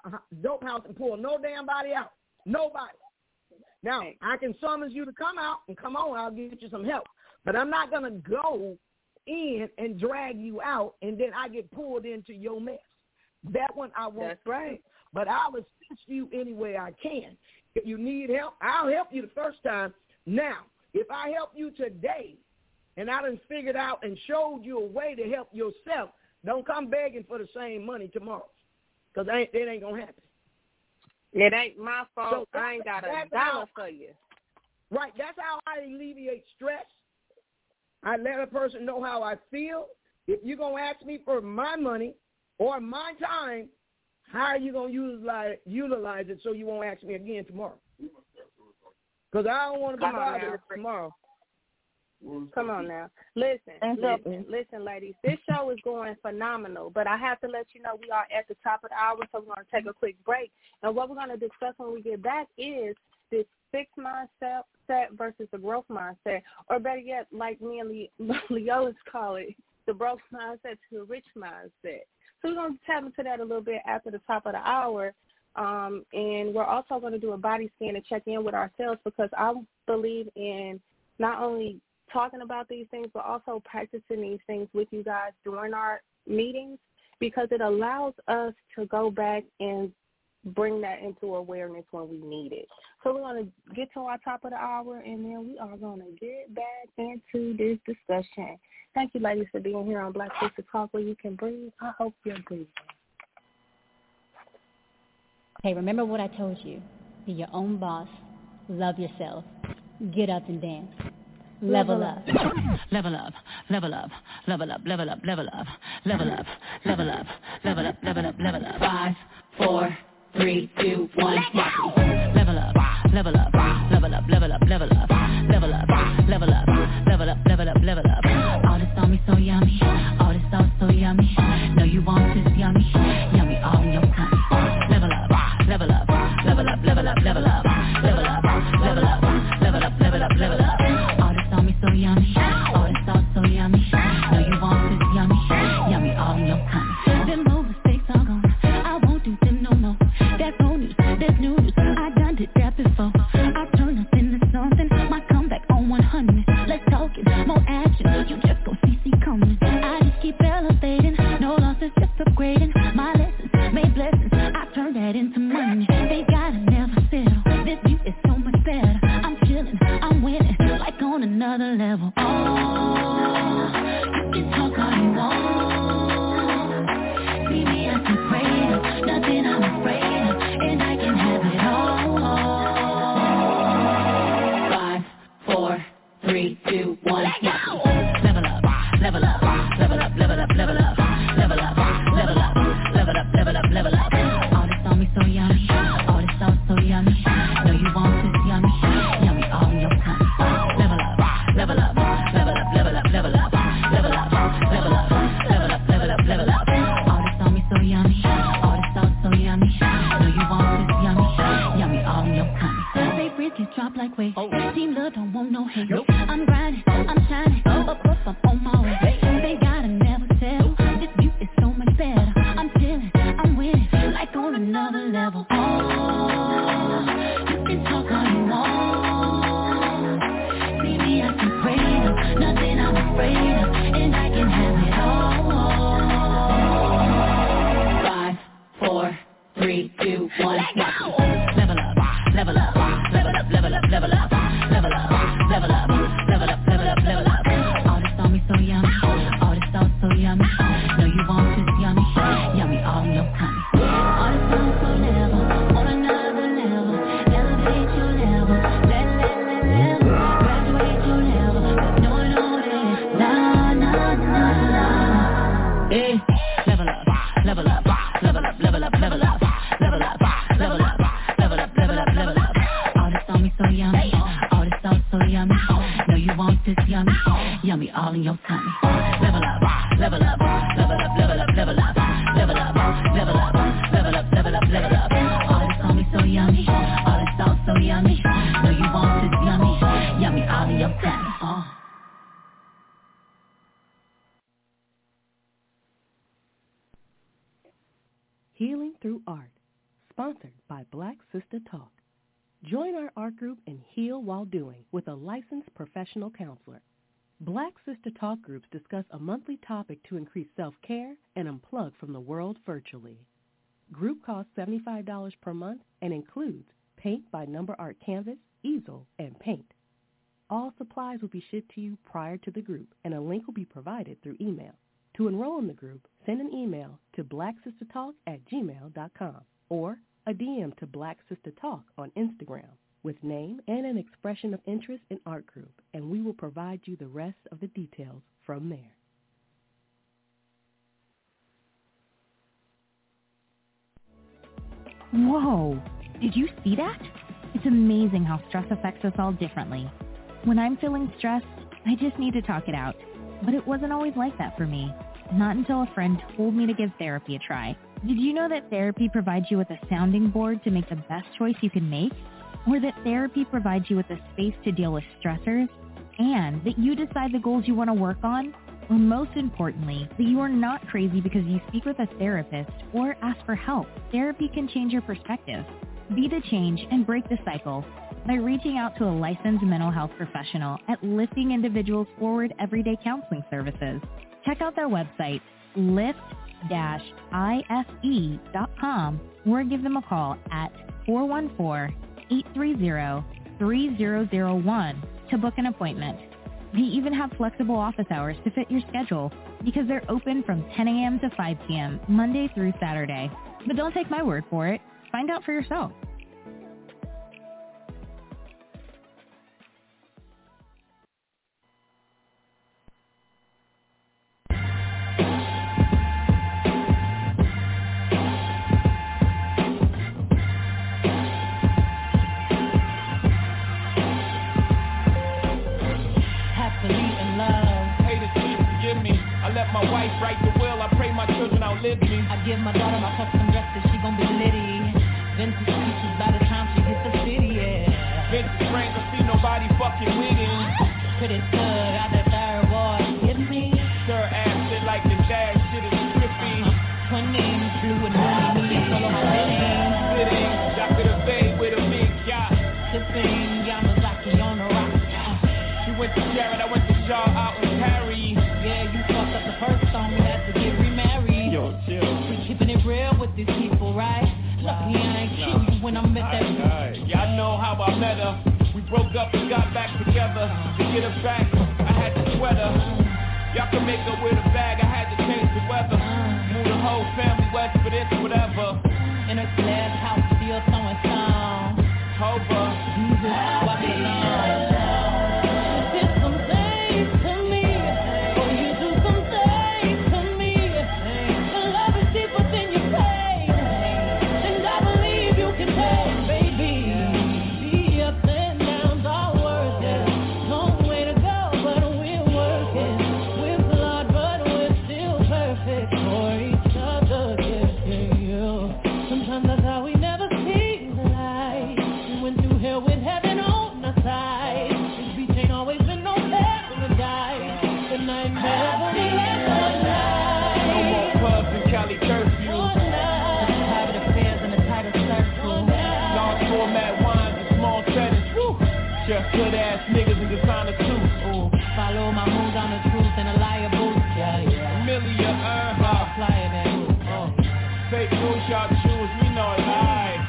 and pull no damn body out. Nobody. Now, I can summons you to come out and come on, I'll get you some help. But I'm not going to go in and drag you out and then I get pulled into your mess. That one I won't. That's right. But I'll assist you any way I can. If you need help, I'll help you the first time. Now, if I help you today, and I done figured out and showed you a way to help yourself, don't come begging for the same money tomorrow, because it ain't going to happen. It ain't my fault. So I ain't got a dollar for you. Right. That's how I alleviate stress. I let a person know how I feel. If you're going to ask me for my money or my time, how are you going to utilize it so you won't ask me again tomorrow? Because I don't want to be bothered tomorrow. Come on now. Listen, ladies. This show is going phenomenal, but I have to let you know we are at the top of the hour, so we're going to take a quick break. And what we're going to discuss when we get back is this fixed mindset versus the growth mindset, or better yet, like me and Leolas call it, the broke mindset to the rich mindset. So we're going to tap into that a little bit after the top of the hour. And we're also going to do a body scan and check in with ourselves, because I believe in not only talking about these things, but also practicing these things with you guys during our meetings, because it allows us to go back and bring that into awareness when we need it. So we're going to get to our top of the hour, and then we are going to get back into this discussion. Thank you, ladies, for being here on Black Sister Talk, where you can breathe. I hope you're breathing. Hey, remember what I told you. Be your own boss. Love yourself. Get up and dance. Level up. Level up. Level up. Level up. Level up. Level up. Level up. Level up. Level up. Level up. Level up. 5, 4, 3, 2, 1. Level up. Level up. Level up. Level up. Level up. Level up. Level up. Level up. Level up. Level up. All this on me so yummy. All this sauce so yummy. Know you want this yummy. Yummy all in your tummy. Level up. Level up. Level up. Level up. Level up. Level up. Level up. Level up. Level up. Level up. So yummy, all this sauce so yummy. Know you want this yummy, yummy all in your tummy. Them old mistakes are gone, I won't do them no more. That's old news, that's new news, I done did that before. I turn up into something, my comeback on 100. Let's talk it, more action, you just gon' see coming. I just keep elevating, no losses, just upgrading. My lessons made blessings, I turn that into money. They gotta never settle, this beat is so much better. I'm chilling, I'm winning, like on another level. Oh, you can talk all you want. See me as a prayer, nothing I'm afraid of, and I can have it all. 5, 4, 3, 2, 1. Let's go. Level up, level up, level up, level up, level up, level up, level up, level up, level up, level up. All this on me so yummy, all this sauce so yummy. Know you want this yummy, yummy all in your tummy. Level up, level up, level up, level up, level up, level up, level up, level up, level up, level up. All this on me so yummy, all this sauce so yummy. Know you want this yummy, yummy all in your tummy. They bridges drop like waves. Team love don't want no hate. I'm grinding, I'm shining, up, I'm on my way. They gotta never settle. This view is so much better. I'm chilling, I'm winning, like on another level. Oh, you can talk all you want. See me as a prayer, nothing I'm afraid of, and I can have it all. 5, 4, 2, 1, watch me. Level up, level up, level up, level up, level up, level up, level up, level up, level up, level up. All this on me so yummy, all this sauce so yummy. Know you want this yummy, yummy all in your tummy. All this sauce so level, on another level. Elevate your level, level. Graduate your level, there's no one on it. Nah. Hey, level up, level up, level up, level up, level up, level up, level up, level up, level up, level up. All this on me so yummy, all this sauce so yummy. Know you want this yummy, yummy all in your tummy. Level up, level up, level up, level up, level up, level up, level up, level up, level up, level up. All this on me so yummy, all this sauce so yummy. Know you want this yummy, yummy all in your tummy. Healing Through Art, sponsored by Black Sister Talk. Join our art group and heal while doing with a licensed professional counselor. Black Sister Talk groups discuss a monthly topic to increase self-care and unplug from the world virtually. Group costs $75 per month and includes paint by number art canvas, easel, and paint. All supplies will be shipped to you prior to the group, and a link will be provided through email. To enroll in the group, send an email to blacksistertalk@gmail.com or a DM to Black Sister Talk on Instagram with name and an expression of interest in art group, and we will provide you the rest of the details from there. Whoa! Did you see that? It's amazing how stress affects us all differently. When I'm feeling stressed, I just need to talk it out. But it wasn't always like that for me. Not until a friend told me to give therapy a try. Did you know that therapy provides you with a sounding board to make the best choice you can make? Or that therapy provides you with a space to deal with stressors? And that you decide the goals you want to work on? Or most importantly, that you are not crazy because you speak with a therapist or ask for help. Therapy can change your perspective. Be the change and break the cycle by reaching out to a licensed mental health professional at Lifting Individuals Forward Everyday Counseling Services. Check out their website, lift-ife.com, or give them a call at 414-830-3001 to book an appointment. They even have flexible office hours to fit your schedule because they're open from 10 a.m. to 5 p.m. Monday through Saturday. But don't take my word for it. Find out for yourself. My wife write the will, I pray my children outlive me. I give my daughter my custom dress that she gon' be litty. Vintage pieces by the time she hit the city, yeah. Vintage rings, I see nobody fucking with it. Pretty good, got that third boy, give me. Stir ass shit like the jazz shit is trippy. Twinning, blue and money, solo my living. Sitting, dock of the bay with a big yacht. Sipping, Yamazaki on the rock. She went to Jared, I went to Shaw out in Paris. Yeah, you fucked up the first song, we had to get remarried. Yo, chill. We keeping it real with these people, right? Lucky I ain't kill you when I met that. Y'all know how I met her. We broke up and got back together. To get her back, I had to sweat her. Y'all can make her with a bag, I had to change the weather. Move the whole family west for this, whatever. In a glass house, still throwing songs. Hover, Jesus, watch it long. Good ass niggas in designer suits. Ooh, follow my moves on the truth and a liar boots. Yeah. Amelia, flying that. Fake moonshot shoes, we know it live.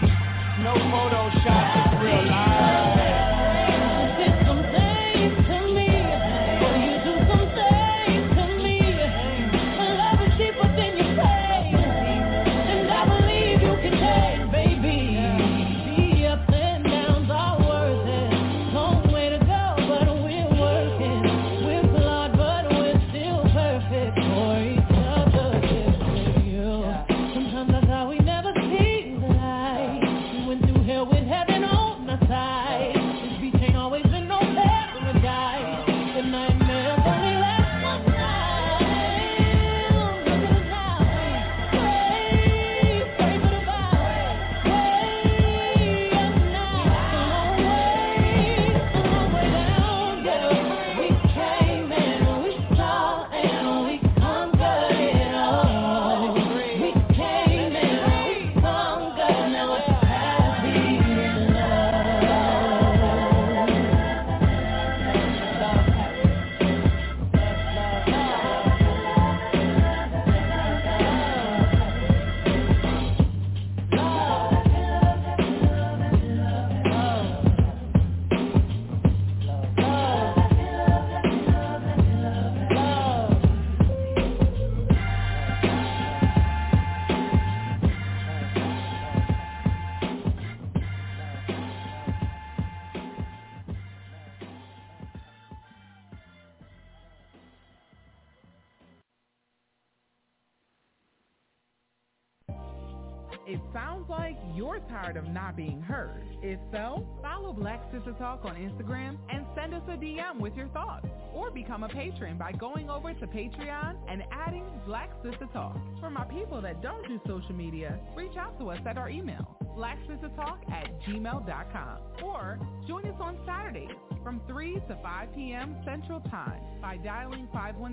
It sounds like you're tired of not being heard. If so, follow Black Sister Talk on Instagram and send us a DM with your thoughts. Or become a patron by going over to Patreon and adding Black Sister Talk. For my people that don't do social media, reach out to us at our email, blacksistertalk@gmail.com. Or join us on Saturdays from 3 to 5 p.m. Central Time by dialing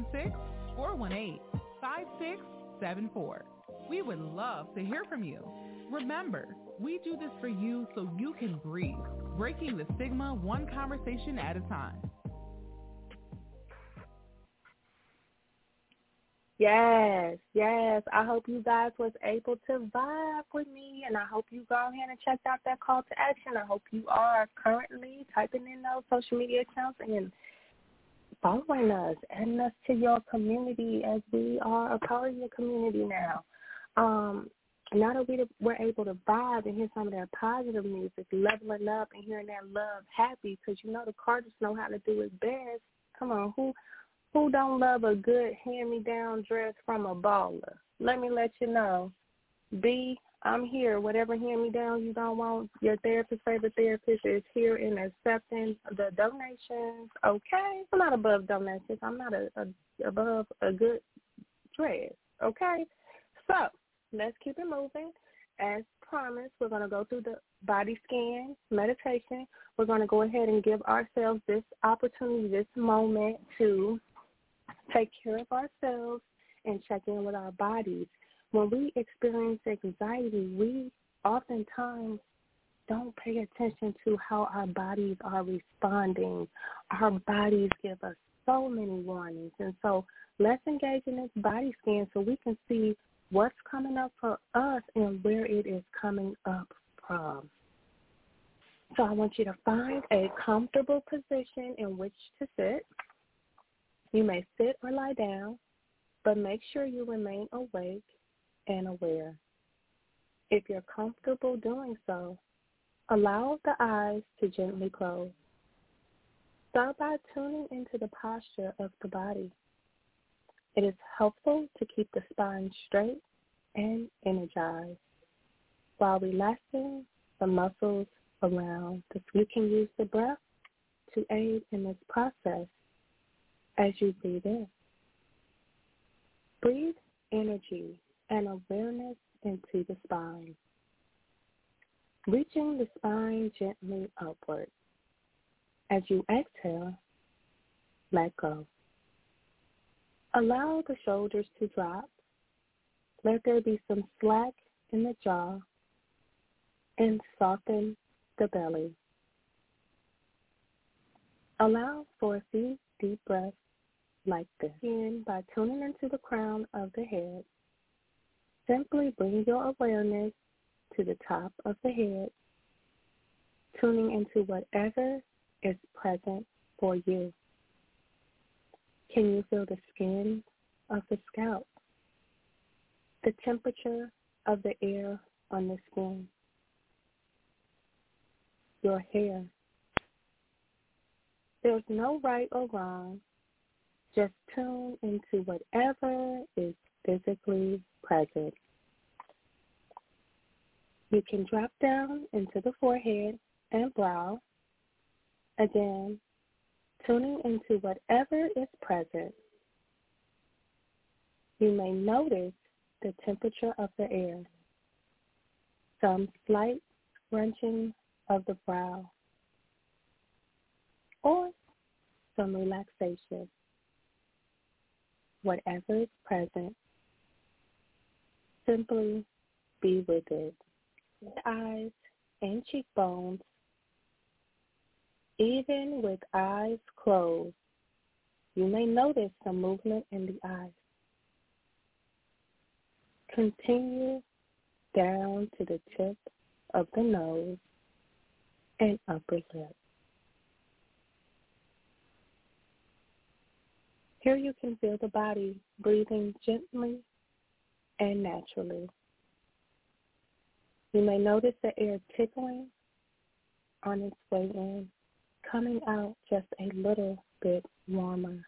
516-418-5674. We would love to hear from you. Remember, we do this for you so you can breathe, breaking the stigma one conversation at a time. Yes. I hope you guys was able to vibe with me, and I hope you go ahead and check out that call to action. I hope you are currently typing in those social media accounts and following us, adding us to your community, as we are a part of your community now. Now that we're able to vibe and hear some of that positive music, leveling up and hearing that love happy, because you know the Carters know how to do it best. Come on, who don't love a good hand-me-down dress from a baller? Let me let you know. B, I'm here. Whatever hand-me-down you don't want, your favorite therapist is here and accepting the donations, okay? I'm not above donations. I'm not above a good dress, okay? So let's keep it moving. As promised, we're going to go through the body scan meditation. We're going to go ahead and give ourselves this opportunity, this moment to take care of ourselves and check in with our bodies. When we experience anxiety, we oftentimes don't pay attention to how our bodies are responding. Our bodies give us so many warnings. And so let's engage in this body scan so we can see what's coming up for us and where it is coming up from. So I want you to find a comfortable position in which to sit. You may sit or lie down, but make sure you remain awake and aware. If you're comfortable doing so, allow the eyes to gently close. Start by tuning into the posture of the body. It is helpful to keep the spine straight and energized while relaxing the muscles around. You can use the breath to aid in this process as you breathe in. Breathe energy and awareness into the spine, reaching the spine gently upward. As you exhale, let go. Allow the shoulders to drop. Let there be some slack in the jaw and soften the belly. Allow for a few deep breaths like this. Begin by tuning into the crown of the head. Simply bring your awareness to the top of the head, tuning into whatever is present for you. Can you feel the skin of the scalp, the temperature of the air on the skin, your hair? There's no right or wrong. Just tune into whatever is physically present. You can drop down into the forehead and brow. Again, tuning into whatever is present. You may notice the temperature of the air, some slight scrunching of the brow, or some relaxation. Whatever is present, simply be with it. Eyes and cheekbones, even with eyes closed, you may notice some movement in the eyes. Continue down to the tip of the nose and upper lip. Here you can feel the body breathing gently and naturally. You may notice the air tickling on its way in, coming out just a little bit warmer.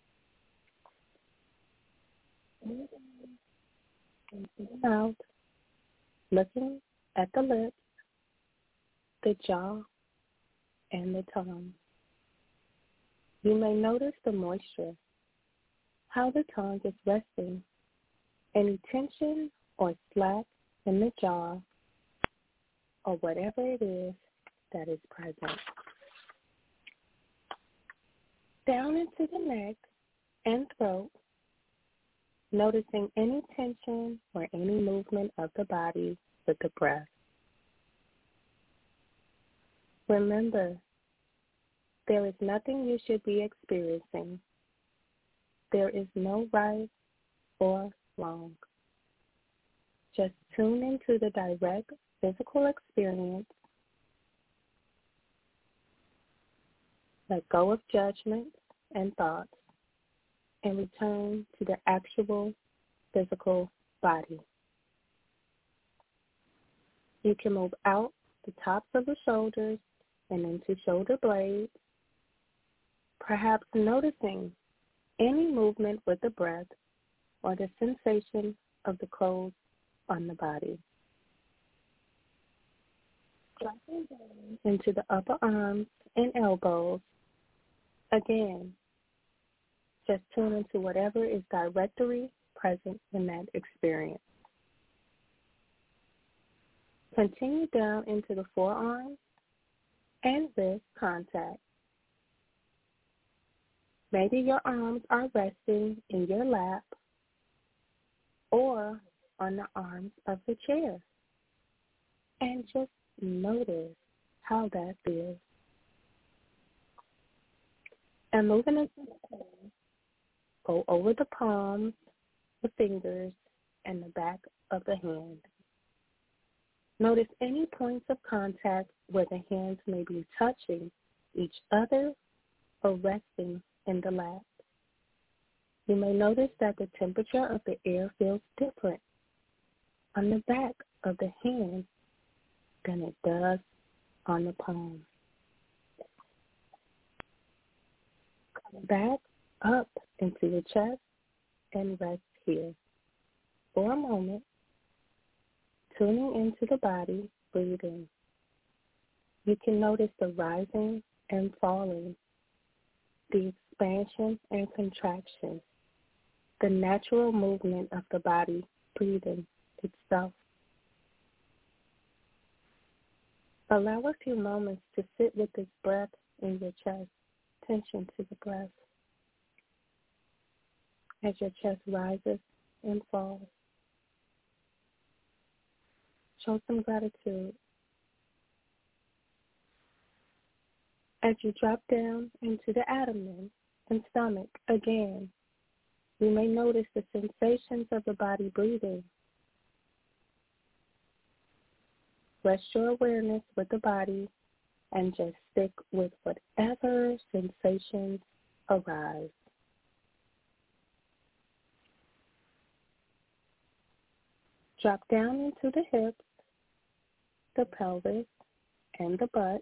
In and out looking at the lips, the jaw, and the tongue. You may notice the moisture, how the tongue is resting, any tension or slack in the jaw, or whatever it is that is present. Down into the neck and throat, noticing any tension or any movement of the body with the breath. Remember, there is nothing you should be experiencing. There is no right or wrong. Just tune into the direct physical experience. Let go of judgments and thoughts and return to the actual physical body. You can move out the tops of the shoulders and into shoulder blades, perhaps noticing any movement with the breath or the sensation of the clothes on the body. Dropping down into the upper arms and elbows. Again, just tune into whatever is directly present in that experience. Continue down into the forearms and wrist contact. Maybe your arms are resting in your lap or on the arms of the chair. And just notice how that feels. And moving into the palms, go over the palms, the fingers, and the back of the hand. Notice any points of contact where the hands may be touching each other or resting in the lap. You may notice that the temperature of the air feels different on the back of the hand than it does on the palm. Come back up into your chest and rest here for a moment, tuning into the body, breathing. You can notice the rising and falling, the expansion and contraction, the natural movement of the body breathing itself. Allow a few moments to sit with this breath in your chest, tension to the breath, as your chest rises and falls. Show some gratitude. As you drop down into the abdomen and stomach again, you may notice the sensations of the body breathing. Rest your awareness with the body and just stick with whatever sensations arise. Drop down into the hips, the pelvis, and the butt.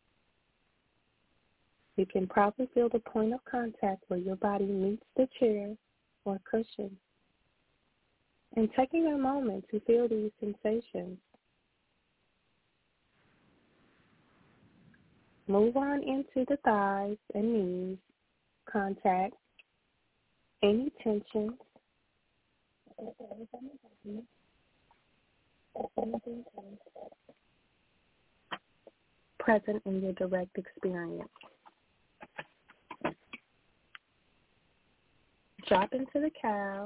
You can probably feel the point of contact where your body meets the chair or cushion. And taking a moment to feel these sensations. Move on into the thighs and knees, contact any tensions, present in your direct experience. Drop into the calves,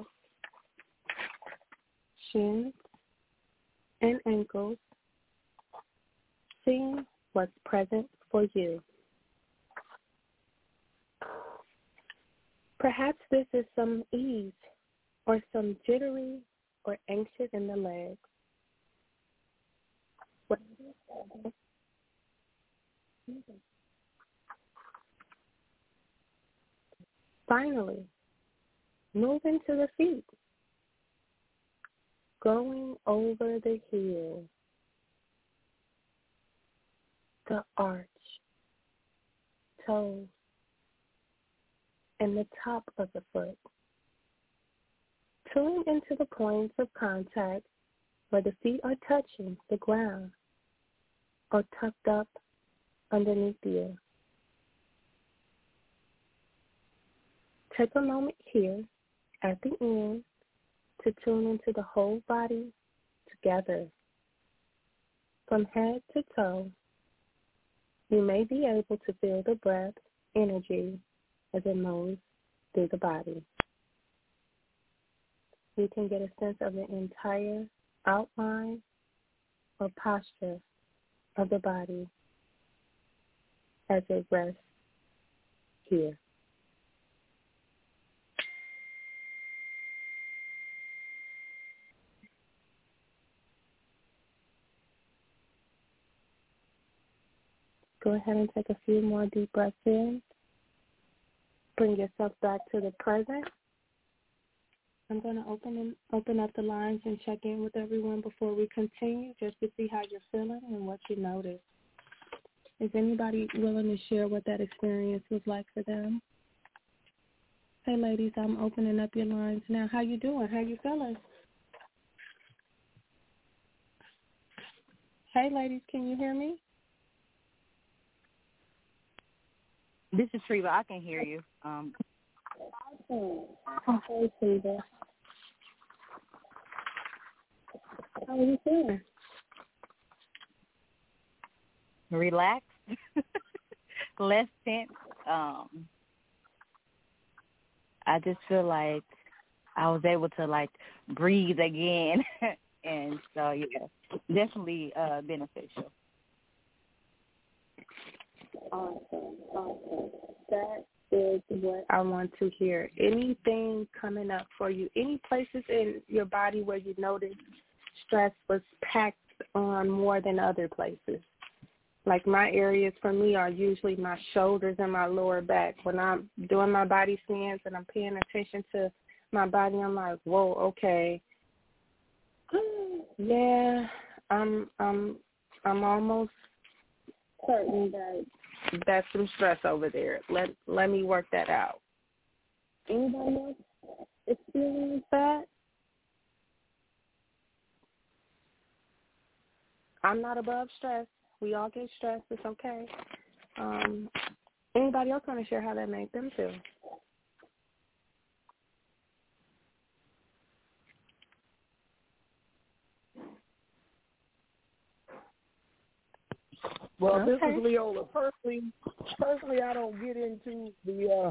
shins, and ankles, seeing what's present for you. Perhaps this is some ease or some jittery or anxious in the legs. Finally, move into the feet, going over the heel, the arch, toes, and the top of the foot. Tune into the points of contact where the feet are touching the ground or tucked up underneath you. Take a moment here at the end to tune into the whole body together. From head to toe, you may be able to feel the breath energy as it moves through the body. You can get a sense of the entire outline or posture of the body as it rests here. Go ahead and take a few more deep breaths in. Bring yourself back to the present. I'm going to open up the lines and check in with everyone before we continue, just to see how you're feeling and what you notice. Is anybody willing to share what that experience was like for them? Hey, ladies, I'm opening up your lines now. How you doing? How you feeling? Hey, ladies, can you hear me? This is Treva. I can hear you. Hey, Treva. How are you feeling? Relaxed, less tense. I just feel like I was able to breathe again, and so definitely beneficial. Awesome. That is what I want to hear. Anything coming up for you? Any places in your body where you notice stress was packed on more than other places? Like my areas for me are usually my shoulders and my lower back. When I'm doing my body scans and I'm paying attention to my body, I'm like, whoa, okay. Yeah, I'm almost certain that that's some stress over there. Let me work that out. Anybody else experience that? I'm not above stress. We all get stressed. It's okay. Anybody else want to share how that made them feel? Well, okay. This is Leola. Personally, I don't get into the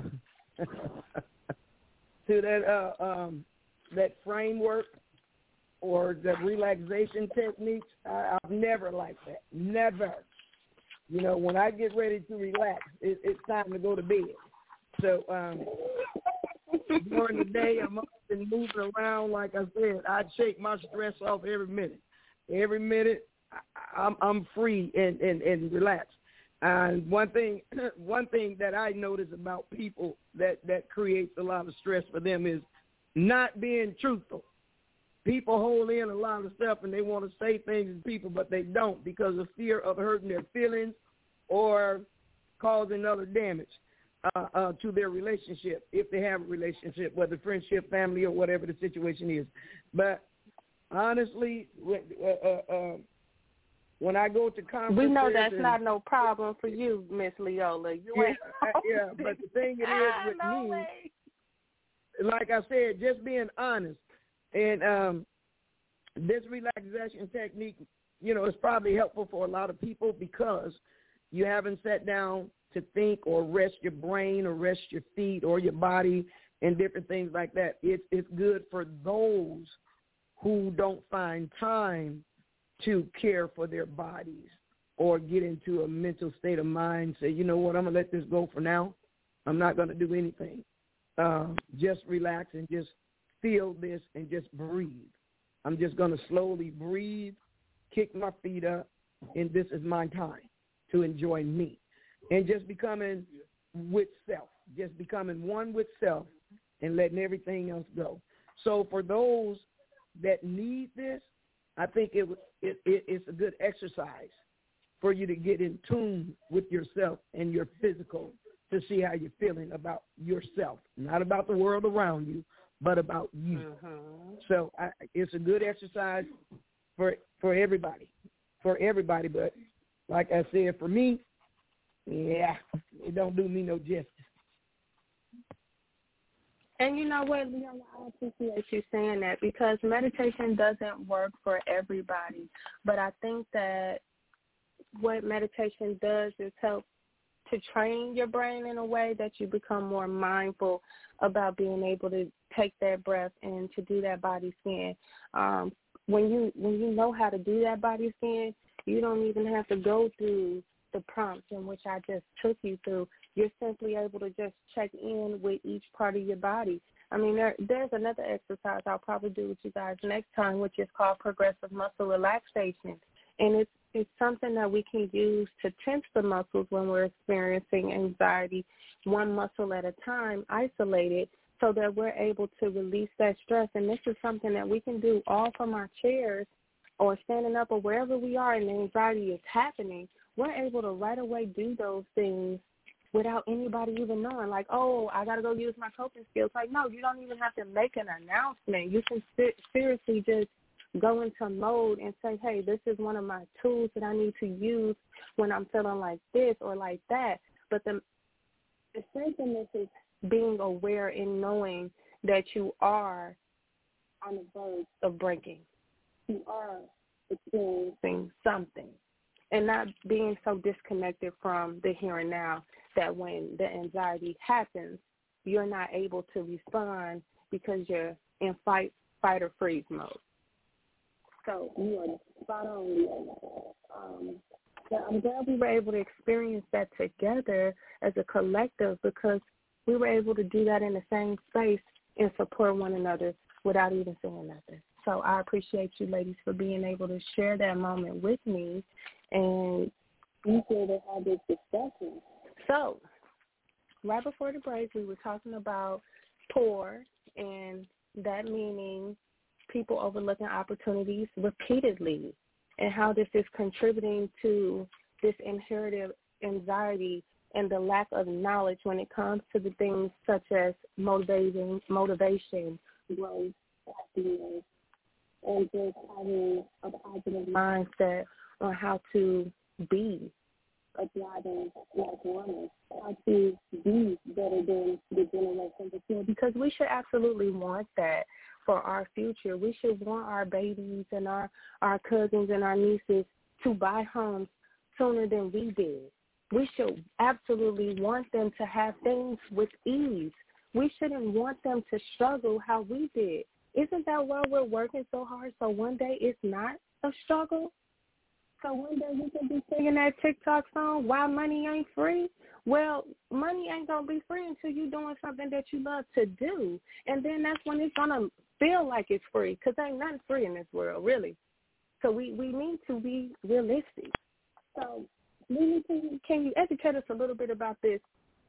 to that framework or the relaxation techniques. I've never liked that. Never. You know, when I get ready to relax, it's time to go to bed. So during the day, I'm up and moving around. Like I said, I shake my stress off every minute. Every minute, I'm free and relaxed. And one thing that I notice about people that creates a lot of stress for them is not being truthful. People hold in a lot of stuff and they want to say things to people, but they don't because of fear of hurting their feelings or causing other damage to their relationship, if they have a relationship, whether friendship, family, or whatever the situation is. But honestly, when I go to conferences, we know that's not no problem for you, Miss Leola. Yeah, but the thing it is with me, like I said, just being honest. And this relaxation technique, you know, is probably helpful for a lot of people because you haven't sat down to think or rest your brain or rest your feet or your body and different things like that. It's good for those who don't find time to care for their bodies or get into a mental state of mind, say, you know what, I'm going to let this go for now. I'm not going to do anything. Just relax and just feel this and just breathe. I'm just going to slowly breathe, kick my feet up, and this is my time to enjoy me. And just becoming with self, just becoming one with self and letting everything else go. So for those that need this, I think it's a good exercise for you to get in tune with yourself and your physical to see how you're feeling about yourself, not about the world around you, but about you. So it's a good exercise for everybody. But like I said, for me, yeah, it don't do me no justice. And you know what, Leon, I appreciate you saying that, because meditation doesn't work for everybody. But I think that what meditation does is help to train your brain in a way that you become more mindful about being able to take that breath and to do that body scan. When you know how to do that body scan, you don't even have to go through the prompts in which I just took you through. You're simply able to just check in with each part of your body. I mean, there's another exercise I'll probably do with you guys next time, which is called progressive muscle relaxation. And it's something that we can use to tense the muscles when we're experiencing anxiety, one muscle at a time, isolated, so that we're able to release that stress. And this is something that we can do all from our chairs or standing up or wherever we are and the anxiety is happening. We're able to right away do those things without anybody even knowing, like, oh, I got to go use my coping skills. Like, no, you don't even have to make an announcement. You can seriously just go into mode and say, hey, this is one of my tools that I need to use when I'm feeling like this or like that. But the sacredness is being aware and knowing that you are on the verge of breaking. You are experiencing something, and not being so disconnected from the here and now that when the anxiety happens, you're not able to respond because you're in fight or freeze mode. So you are spot on. I'm glad we were able to experience that together as a collective, because we were able to do that in the same space and support one another without even saying nothing. So I appreciate you ladies for being able to share that moment with me and be able to have this discussion. So right before the break, we were talking about poor, and that meaning people overlooking opportunities repeatedly, and how this is contributing to this inherited anxiety and the lack of knowledge when it comes to the things such as motivation, growth, happiness, and just having a positive mindset on how to be a thriving Black woman, how to be better than the generation before, because we should absolutely want that for our future. We should want our babies and our cousins and our nieces to buy homes sooner than we did. We should absolutely want them to have things with ease. We shouldn't want them to struggle how we did. Isn't that why we're working so hard, so one day it's not a struggle? So one day we can be singing that TikTok song, Why Money Ain't Free? Well, money ain't going to be free until you're doing something that you love to do. And then that's when it's going to feel like it's free, because ain't nothing free in this world, really. So we need to be realistic. So Lily, can you educate us a little bit about this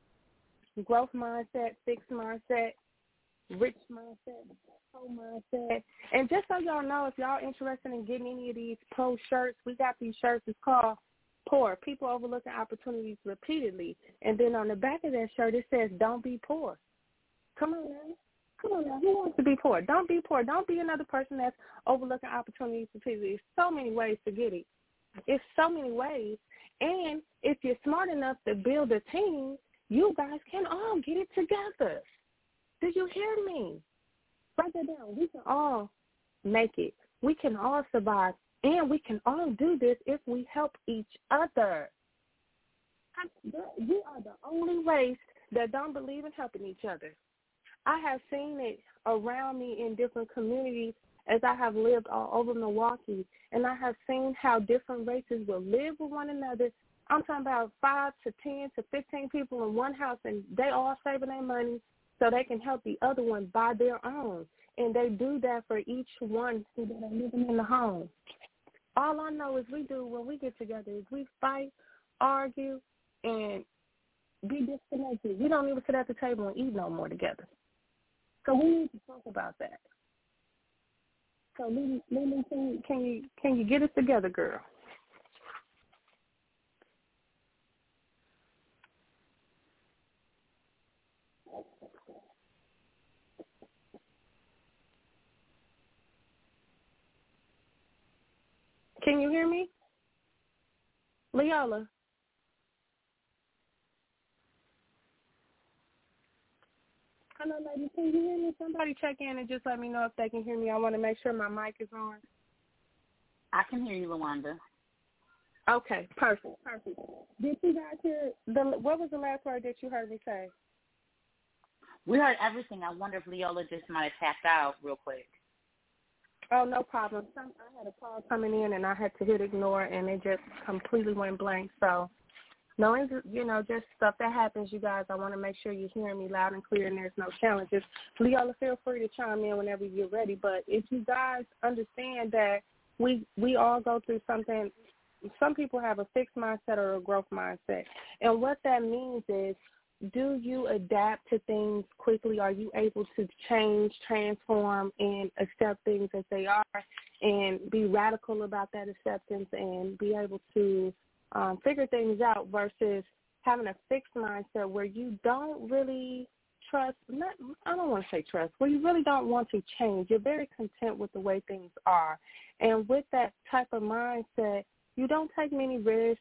growth mindset, fixed mindset, rich mindset, pro mindset? And just so y'all know, if y'all interested in getting any of these pro shirts, we got these shirts. It's called Poor, People Overlooking Opportunities Repeatedly. And then on the back of that shirt, it says, don't be poor. Come on now. Who wants to be poor? Don't be poor. Don't be another person that's overlooking opportunities repeatedly. There's so many ways to get it. It's so many ways. And if you're smart enough to build a team, you guys can all get it together. Did you hear me? Write that down. We can all make it. We can all survive. And we can all do this if we help each other. We are the only race that don't believe in helping each other. I have seen it around me in different communities as I have lived all over Milwaukee, and I have seen how different races will live with one another. I'm talking about 5 to 10 to 15 people in one house, and they all saving their money so they can help the other one buy their own. And they do that for each one that are living in the home. All I know is we do when we get together is we fight, argue, and be disconnected. We don't even sit at the table and eat no more together. So we need to talk about that. So, Lily, can you get us together, girl? Can you hear me? Leola? Hello, ladies. Can you hear me? Somebody check in and just let me know if they can hear me. I want to make sure my mic is on. I can hear you, LaWanda. Okay, perfect. Did you guys hear what was the last word that you heard me say? We heard everything. I wonder if Leola just might have tapped out real quick. Oh, no problem. I had a call coming in, and I had to hit ignore, and it just completely went blank. So, knowing, just stuff that happens, you guys, I want to make sure you're hearing me loud and clear and there's no challenges. Leola, feel free to chime in whenever you're ready. But if you guys understand that we all go through something, some people have a fixed mindset or a growth mindset. And what that means is, do you adapt to things quickly? Are you able to change, transform, and accept things as they are and be radical about that acceptance and be able to figure things out versus having a fixed mindset where you don't really trust, I don't want to say trust, where you really don't want to change. You're very content with the way things are. And with that type of mindset, you don't take many risks,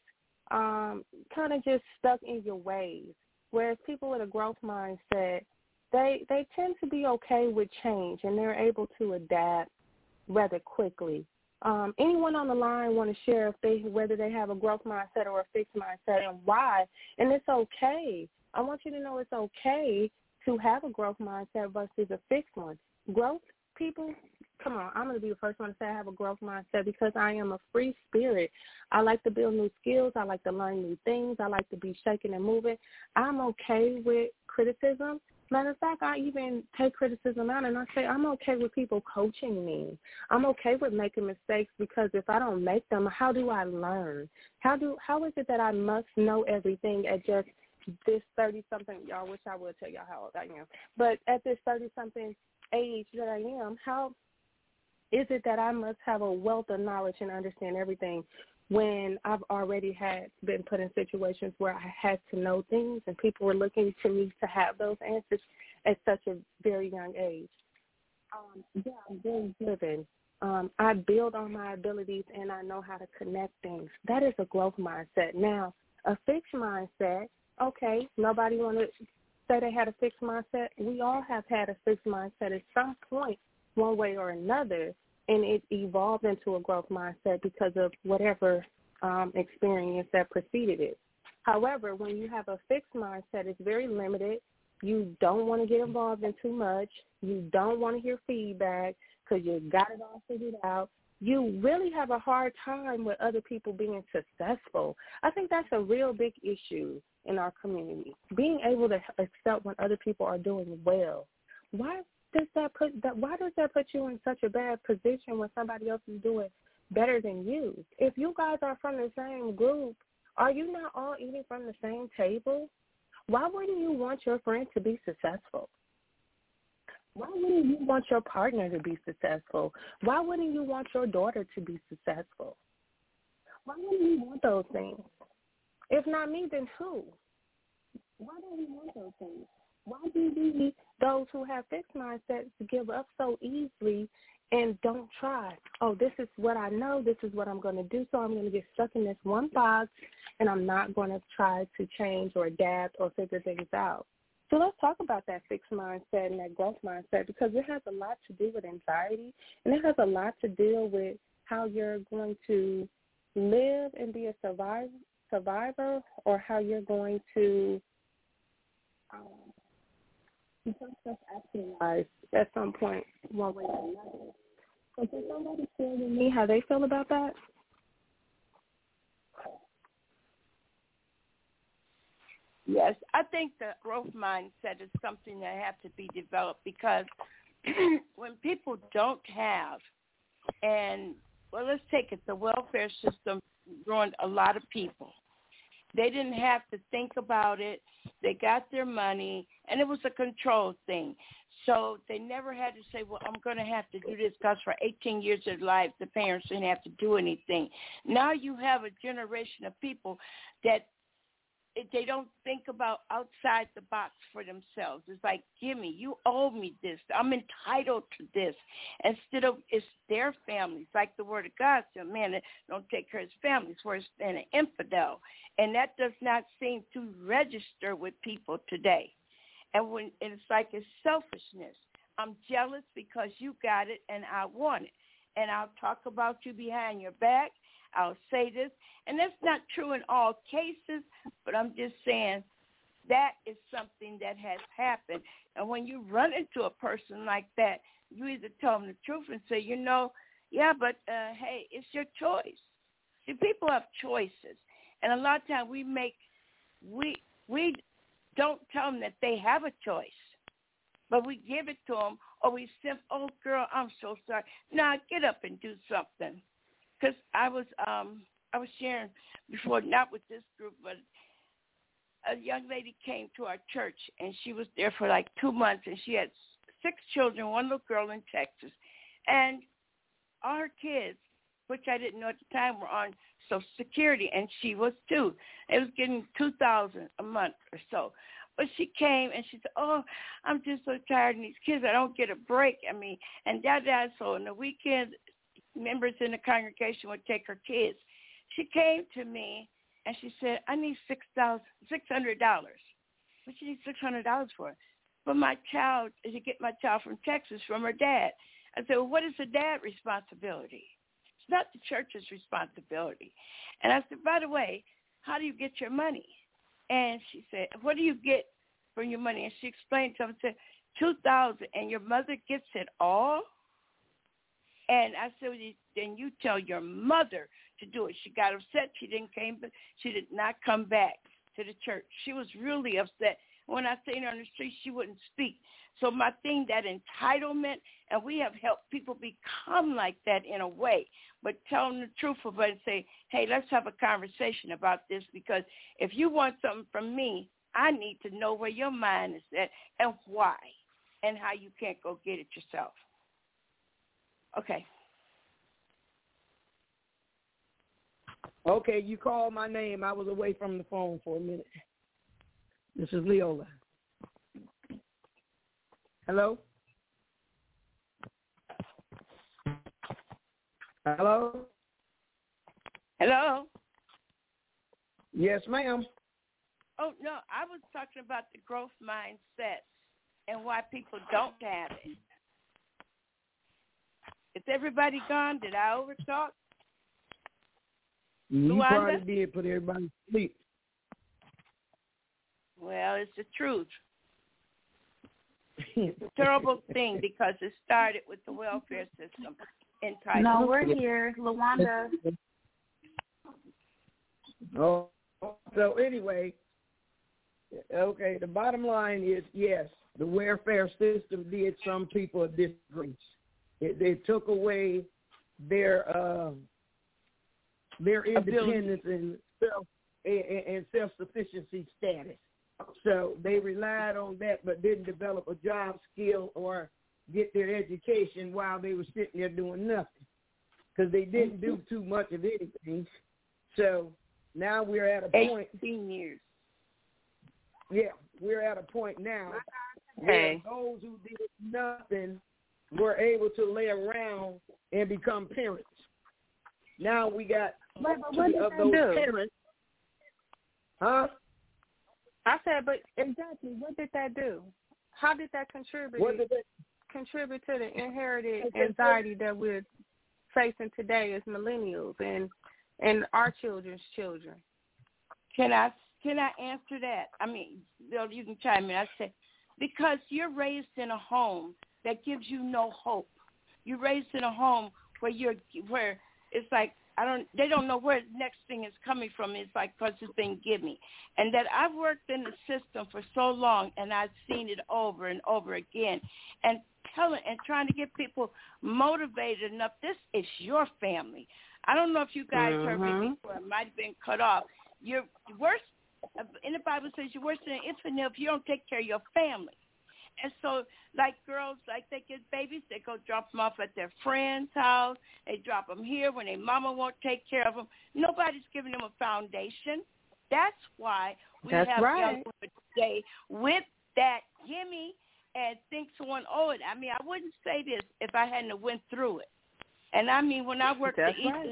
kind of just stuck in your ways. Whereas people with a growth mindset, they tend to be okay with change and they're able to adapt rather quickly. Anyone on the line want to share whether they have a growth mindset or a fixed mindset and why? And it's okay. I want you to know it's okay to have a growth mindset versus a fixed one. Growth people, come on, I'm going to be the first one to say I have a growth mindset because I am a free spirit. I like to build new skills. I like to learn new things. I like to be shaking and moving. I'm okay with criticism. Matter of fact, I even take criticism out and I say I'm okay with people coaching me. I'm okay with making mistakes because if I don't make them, how do I learn? How is it that I must know everything at just this 30-something, y'all wish I would tell y'all how old I am, but at this 30-something age that I am, how is it that I must have a wealth of knowledge and understand everything when I've already been put in situations where I had to know things and people were looking to me to have those answers at such a very young age? I'm very driven. I build on my abilities and I know how to connect things. That is a growth mindset. Now, a fixed mindset, okay, nobody want to say they had a fixed mindset. We all have had a fixed mindset at some point, one way or another, and it evolved into a growth mindset because of whatever experience that preceded it. However, when you have a fixed mindset, it's very limited. You don't want to get involved in too much. You don't want to hear feedback because you got it all figured out. You really have a hard time with other people being successful. I think that's a real big issue in our community, being able to accept when other people are doing well. Why does that put you in such a bad position when somebody else is doing better than you? If you guys are from the same group, are you not all eating from the same table? Why wouldn't you want your friend to be successful? Why wouldn't you want your partner to be successful? Why wouldn't you want your daughter to be successful? Why wouldn't you want those things? If not me, then who? Why don't we want those things? Why do we, those who have fixed mindsets, give up so easily and don't try? Oh, this is what I know. This is what I'm going to do. So I'm going to get stuck in this one box, and I'm not going to try to change or adapt or figure things out. So let's talk about that fixed mindset and that growth mindset because it has a lot to do with anxiety, and it has a lot to deal with how you're going to live and be a survivor or how you're going to become self-actualized at some point, one way or another. So can somebody share with me how they feel about that? Yes, I think the growth mindset is something that has to be developed because when people don't have, and well, let's take it, the welfare system ruined a lot of people. They didn't have to think about it. They got their money, and it was a control thing. So they never had to say, well, I'm going to have to do this because for 18 years of their life, the parents didn't have to do anything. Now you have a generation of people that they don't think about outside the box for themselves. It's like, give me, you owe me this. I'm entitled to this. Instead of it's their families, like the Word of God said, man, don't take care of his family. It's worse than an infidel. And that does not seem to register with people today. And when it's like it's selfishness. I'm jealous because you got it and I want it. And I'll talk about you behind your back. I'll say this. And that's not true in all cases, but I'm just saying that is something that has happened. And when you run into a person like that, you either tell them the truth and say, yeah, but, hey, it's your choice. See, people have choices. And a lot of times we don't tell them that they have a choice. But we give it to them, or we say, oh, girl, I'm so sorry. Now, get up and do something. Because I was sharing before, not with this group, but a young lady came to our church, and she was there for like 2 months, and she had 6 children, 1 little girl in Texas. And all her kids, which I didn't know at the time, were on Social Security, and she was too. It was getting $2,000 a month or so. But she came and she said, oh, I'm just so tired of these kids. I don't get a break. I mean, and that. So on the weekend, members in the congregation would take her kids. She came to me and she said, I need $600. What you need $600 for? For my child, to get my child from Texas from her dad. I said, well, what is the dad's responsibility? It's not the church's responsibility. And I said, by the way, how do you get your money? And she said, what do you get from your money? And she explained to him, said, $2,000, and your mother gets it all? And I said, well, then you tell your mother to do it. She got upset. She did not come back to the church. She was really upset. When I seen her on the street, she wouldn't speak. So my thing, that entitlement, and we have helped people become like that in a way, but tell them the truth of it and say, hey, let's have a conversation about this, because if you want something from me, I need to know where your mind is at and why and how you can't go get it yourself. Okay. Okay, you called my name. I was away from the phone for a minute. This is Leola. Hello? Hello? Hello? Yes, ma'am. Oh, no, I was talking about the growth mindset and why people don't have it. Is everybody gone? Did I overtalk? You probably did put everybody to sleep. Well, it's the truth. It's a terrible thing because it started with the welfare system. No, we're here. LaWanda. Oh, so anyway, okay, the bottom line is, yes, the welfare system did some people a disgrace. They took away their independence and self-sufficiency status. So they relied on that but didn't develop a job skill or get their education while they were sitting there doing nothing, because they didn't do too much of anything. So now we're at a point. 18 years. Yeah, we're at a point now where those who did nothing were able to lay around and become parents. Now we got what did of that those do? parents. Huh? I said, but exactly, what did that do? How did that contribute to the inherited anxiety that we're facing today as millennials and our children's children? Can I answer that? I mean, Bill, you can chime in. I say, because you're raised in a home that gives you no hope. You're raised in a home where it's like, they don't know where the next thing is coming from. It's like, because this thing give me. And that I've worked in the system for so long, and I've seen it over and over again. And trying to get people motivated enough, this is your family. I don't know if you guys heard me before. It might have been cut off. You're worse, in the Bible says you're worse than an infant if you don't take care of your family. And so, like girls, like they get babies, they go drop them off at their friend's house. They drop them here when their mama won't take care of them. Nobody's giving them a foundation. That's why we That's have right. young women today with that gimme and think someone owed it. I mean, I wouldn't say this if I hadn't went through it. And I mean, when I worked at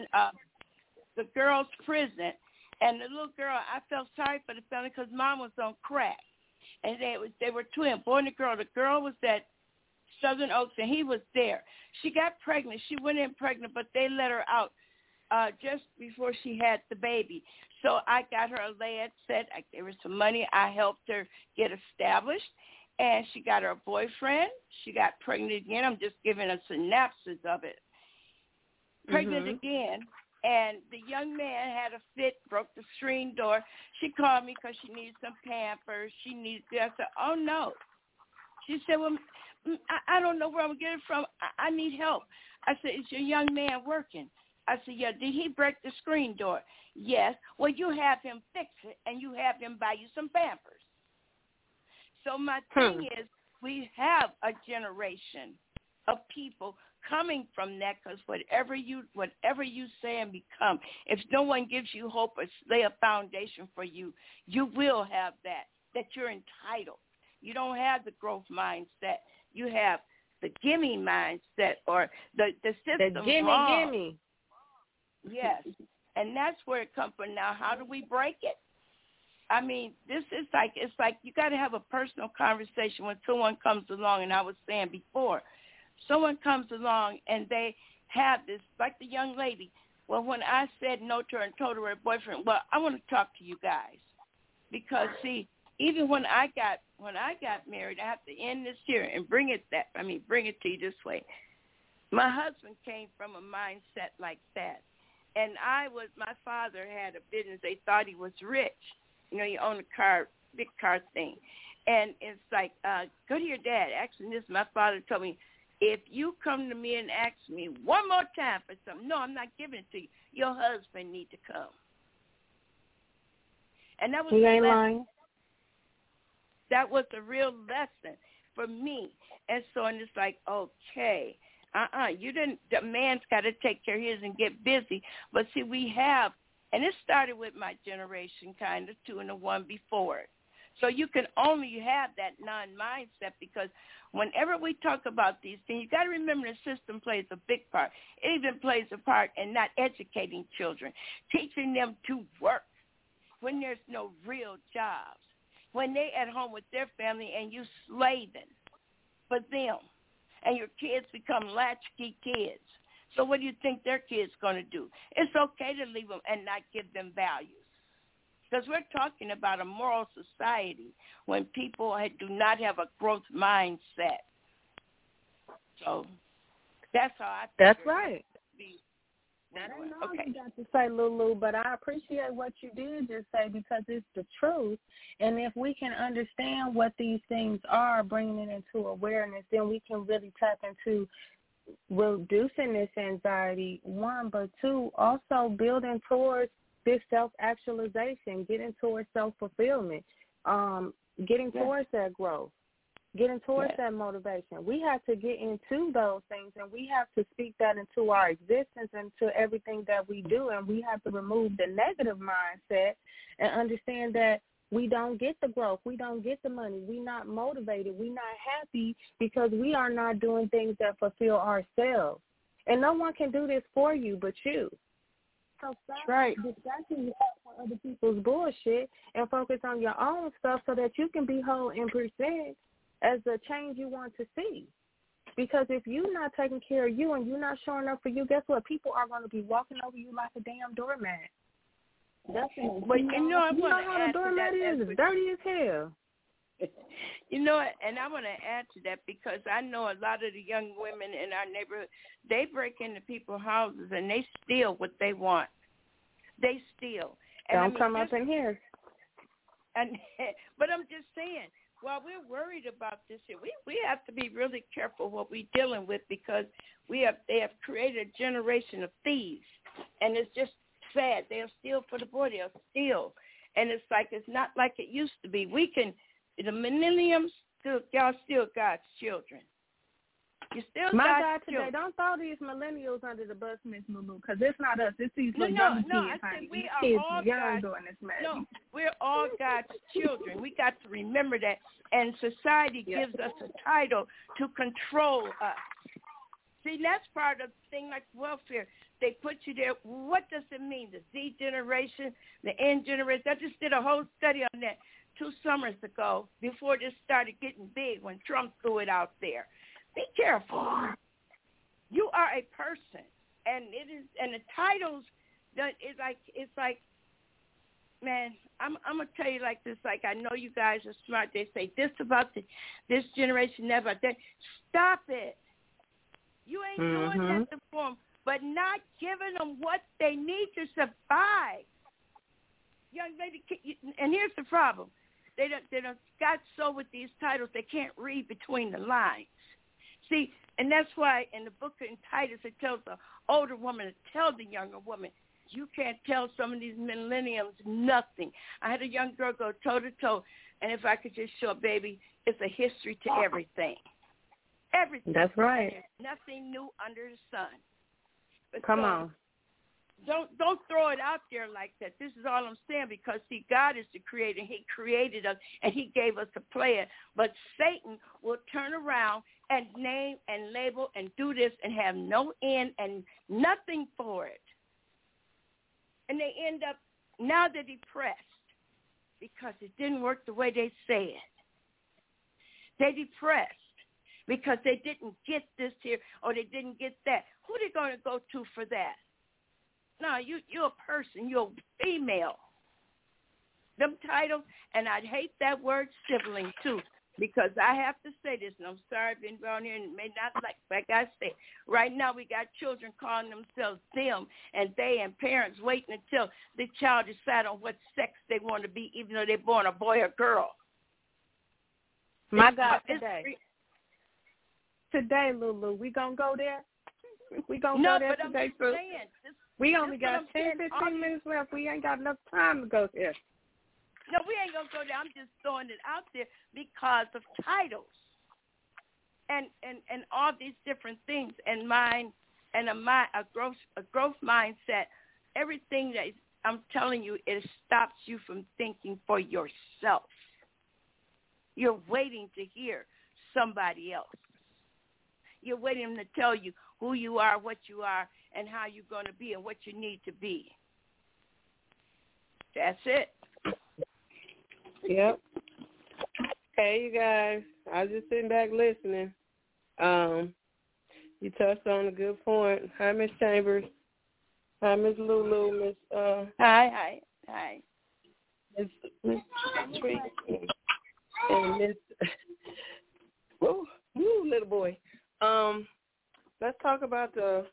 the girls' prison, and the little girl, I felt sorry for the family because mom was on crack. And they were twin, boy and a girl. The girl was at Southern Oaks, and he was there. She got pregnant. She went in pregnant, but they let her out just before she had the baby. So I got her a lead set. I gave her some money. I helped her get established, and she got her a boyfriend. She got pregnant again. I'm just giving a synopsis of it. Pregnant again, and the young man had a fit, broke the screen door. She called me because she needed some Pampers. She needed this. I said, oh, no. She said, well, I don't know where I'm going to get it from. I need help. I said, is your young man working? I said, yeah. Did he break the screen door? Yes. Well, you have him fix it, and you have him buy you some Pampers. So my thing is, we have a generation of people coming from that, because whatever you say and become, if no one gives you hope or lay a foundation for you, you will have that you're entitled. You don't have the growth mindset. You have the gimme mindset, or the system. The gimme. Yes, and that's where it comes from. Now, how do we break it? I mean, it's like you got to have a personal conversation when someone comes along. And I was saying before, someone comes along and they have this, like the young lady. Well, when I said no to her and told her boyfriend, well, I want to talk to you guys, because see, even when I got married, I have to end this here and bring it to you this way. My husband came from a mindset like that, and my father had a business. They thought he was rich. You know, he owned a car, big car thing. And it's like, go to your dad. Actually, this, my father told me, if you come to me and ask me one more time for something, no, I'm not giving it to you. Your husband need to come. And that was he ain't lying. That was a real lesson for me. And so, and it's like, okay, the man's got to take care of his and get busy. But see, we have, and it started with my generation, kind of, two and the one before it. So you can only have that non-mindset, because whenever we talk about these things, you got to remember the system plays a big part. It even plays a part in not educating children, teaching them to work when there's no real jobs, when they at home with their family and you slaving for them, and your kids become latchkey kids. So what do you think their kids going to do? It's okay to leave them and not give them values. Because we're talking about a moral society when people do not have a growth mindset. So that's how I think. That's right. I don't know what you got to say, Lulu, but I appreciate what you did just say, because it's the truth. And if we can understand what these things are, bringing it into awareness, then we can really tap into reducing this anxiety, one, but two, also building towards this self-actualization, getting towards self-fulfillment, getting towards that growth, getting towards that motivation. We have to get into those things, and we have to speak that into our existence and to everything that we do, and we have to remove the negative mindset and understand that we don't get the growth, we don't get the money, we're not motivated, we're not happy because we are not doing things that fulfill ourselves. And no one can do this for you but you. So stop distracting yourself from other people's bullshit and focus on your own stuff so that you can be whole and present as the change you want to see. Because if you're not taking care of you and you're not showing up for you, guess what? People are going to be walking over you like a damn doormat. That's it. But you know how the doormat is. It's dirty as hell. You know, and I want to add to that, because I know a lot of the young women in our neighborhood, they break into people's houses and they steal what they want. They steal. And Don't come up in here. But I'm just saying, while we're worried about this here, we have to be really careful what we're dealing with, because they have created a generation of thieves, and it's just sad. They'll steal for the boy. They'll steal, and it's like it's not like it used to be. The millenniums, y'all still God's children. You still My got God, children. today, don't throw these millennials under the bus, Miss Lulu, because it's not us. It's these No, young no, kids, I said honey. we These are kids all young God's, doing this mess. no, we're all God's children. We got to remember that. And society gives us a title to control us. See, that's part of the thing like welfare. They put you there. What does it mean? The Z generation, the N generation. I just did a whole study on that 2 summers ago before this started getting big when Trump threw it out there. Be careful. You are a person, and it is, and the titles. It's like, man, I'm gonna tell you like this. Like, I know you guys are smart. They say this about this generation, never that. Stop it. You ain't doing nothing for them, but not giving them what they need to survive. Young lady, and here's the problem: they don't got so with these titles they can't read between the lines. See, and that's why in the book in Titus it tells the older woman to tell the younger woman, you can't tell some of these millenniums nothing. I had a young girl go toe to toe, and if I could just show a baby, it's a history to everything. Everything. That's right. And there's nothing new under the sun. But Come on. Don't throw it out there like that. This is all I'm saying because, see, God is the creator. He created us, and he gave us to play it. But Satan will turn around and name and label and do this and have no end and nothing for it. And they end up, now they're depressed because it didn't work the way they said. They're depressed because they didn't get this here or they didn't get that. Who are they going to go to for that? No, you're a person. You're a female. Them titles, and I'd hate that word sibling, too, because I have to say this, and I'm sorry I've been around here and may not like I say. Right now we got children calling themselves them and they and parents waiting until the child decide on what sex they want to be, even though they're born a boy or girl. My God, today, Lulu, we going to go there? We going to go there today? We only got 10, 15 minutes left. We ain't got enough time to go there. No, we ain't going to go there. I'm just throwing it out there because of titles and all these different things and mine and a growth mindset. Everything that I'm telling you, it stops you from thinking for yourself. You're waiting to hear somebody else. You're waiting to tell you who you are, what you are, and how you're going to be and what you need to be. That's it. Yep. Hey, you guys. I was just sitting back listening. You touched on a good point. Hi, Miss Chambers. Hi, Miss Lulu. Miss Hi. Miss Tree. And Miss woo, little boy. Let's talk about the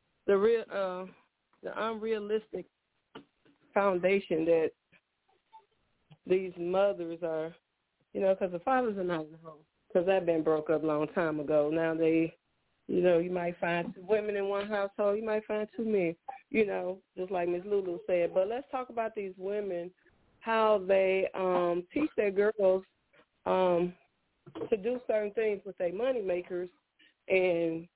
unrealistic foundation that these mothers are, because the fathers are not in the home. Because that been broke up a long time ago. Now they, you might find 2 women in one household. You might find 2 men, just like Miss Lulu said. But let's talk about these women, how they teach their girls to do certain things with their money makers. And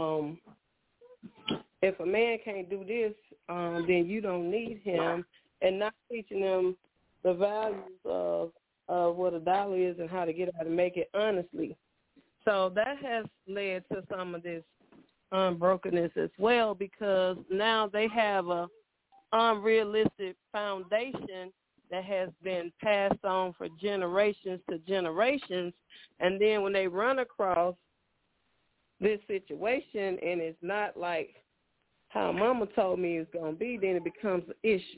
if a man can't do this, then you don't need him. And not teaching them the values of what a dollar is and how to get out and make it honestly. So that has led to some of this unbrokenness as well, because now they have a unrealistic foundation that has been passed on for generations to generations. And then when they run across this situation and it's not like how Mama told me it's going to be, then it becomes an issue.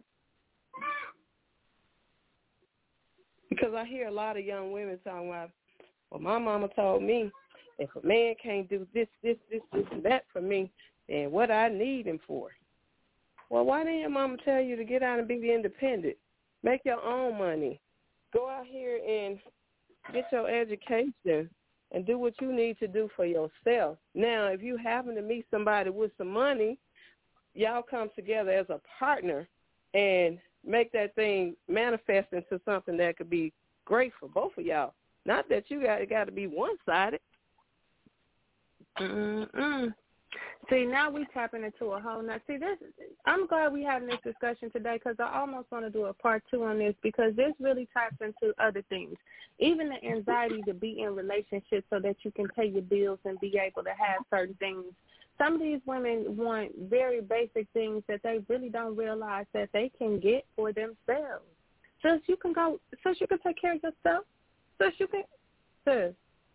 Because I hear a lot of young women talking about, well, my mama told me if a man can't do this, and that for me, then what I need him for? Well, why didn't your mama tell you to get out and be independent? Make your own money. Go out here and get your education and do what you need to do for yourself. Now, if you happen to meet somebody with some money, y'all come together as a partner and make that thing manifest into something that could be great for both of y'all. Not that you got to be one-sided. See, now we tapping into a whole nother. See, this. I'm glad we having this discussion today because I almost want to do a part 2 on this because this really taps into other things. Even the anxiety to be in relationships so that you can pay your bills and be able to have certain things. Some of these women want very basic things that they really don't realize that they can get for themselves. So you can take care of yourself. You can take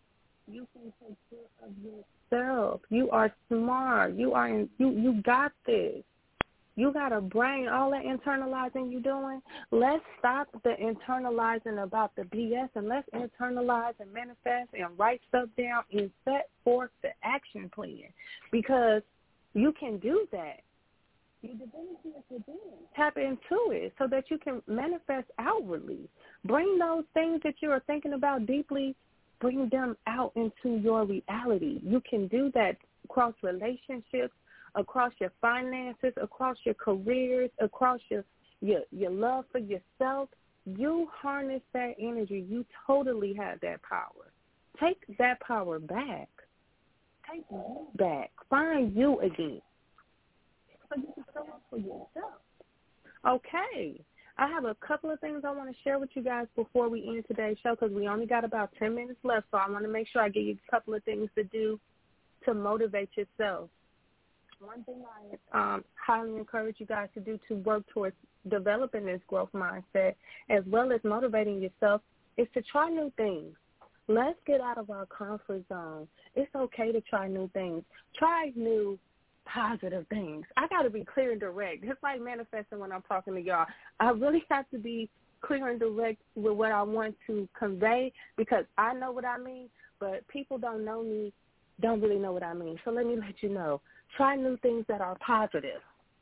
care of yourself. You are smart. You got this. You got a brain. All that internalizing you doing, let's stop the internalizing about the BS and let's internalize and manifest and write stuff down and set forth the action plan because you can do that. Your divinity is within. Tap into it so that you can manifest outwardly. Bring those things that you are thinking about deeply, bring them out into your reality. You can do that across relationships, across your finances, across your careers, across your love for yourself. You harness that energy. You totally have that power. Take that power back. Take you back. Find you again. So you can show up for yourself. Okay. I have a couple of things I want to share with you guys before we end today's show because we only got about 10 minutes left, so I want to make sure I give you a couple of things to do to motivate yourself. One thing I highly encourage you guys to do to work towards developing this growth mindset as well as motivating yourself is to try new things. Let's get out of our comfort zone. It's okay to try new things. Try new positive things. I got to be clear and direct. It's like manifesting when I'm talking to y'all. I really have to be clear and direct with what I want to convey because I know what I mean, but people don't know me, don't really know what I mean. So let me let you know. Try new things that are positive.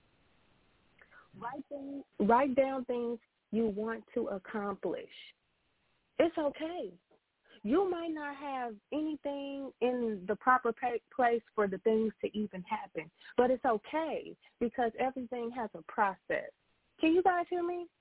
Write down things you want to accomplish. It's okay. You might not have anything in the proper place for the things to even happen, but it's okay because everything has a process. Can you guys hear me?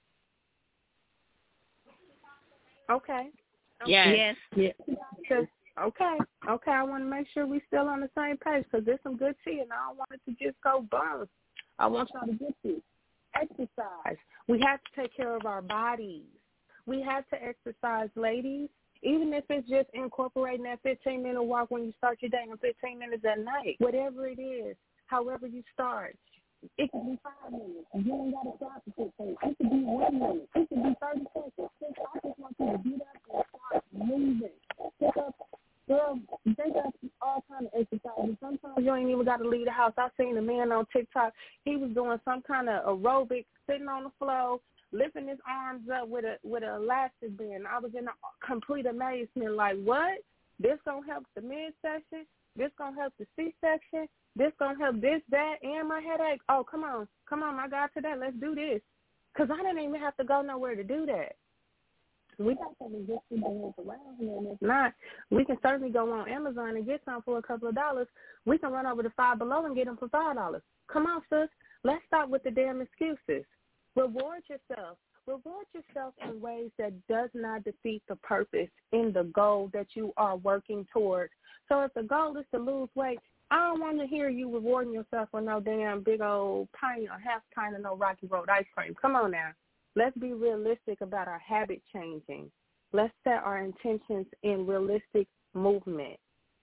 Okay. Yes. Yeah. Okay. I want to make sure we still on the same page because there's some good tea, and I don't want it to just go boom. I want y'all to get this. Exercise. We have to take care of our bodies. We have to exercise, ladies. Even if it's just incorporating that 15-minute walk when you start your day and 15 minutes at night. Whatever it is, however you start. It could be 5 minutes. You ain't got to start for 15. It could be 1 minute. It could be 30 seconds. I just want you to get up and start moving. Pick up, girl, they got all kind of exercises. Sometimes you ain't even got to leave the house. I seen a man on TikTok. He was doing some kind of aerobic, sitting on the floor, lifting his arms up with an elastic band. I was in a complete amazement, like, what? This going to help the midsection? This going to help the C-section? This going to help this, that, and my headache? Oh, come on, I got to that. Let's do this. Because I didn't even have to go nowhere to do that. We got some good people around here, and if not, we can certainly go on Amazon and get some for a couple of dollars. We can run over to Five Below and get them for $5. Come on, sis. Let's stop with the damn excuses. Reward yourself. Reward yourself in ways that does not defeat the purpose in the goal that you are working towards. So if the goal is to lose weight, I don't want to hear you rewarding yourself with no damn big old pint or half pint of no Rocky Road ice cream. Come on now. Let's be realistic about our habit changing. Let's set our intentions in realistic movement.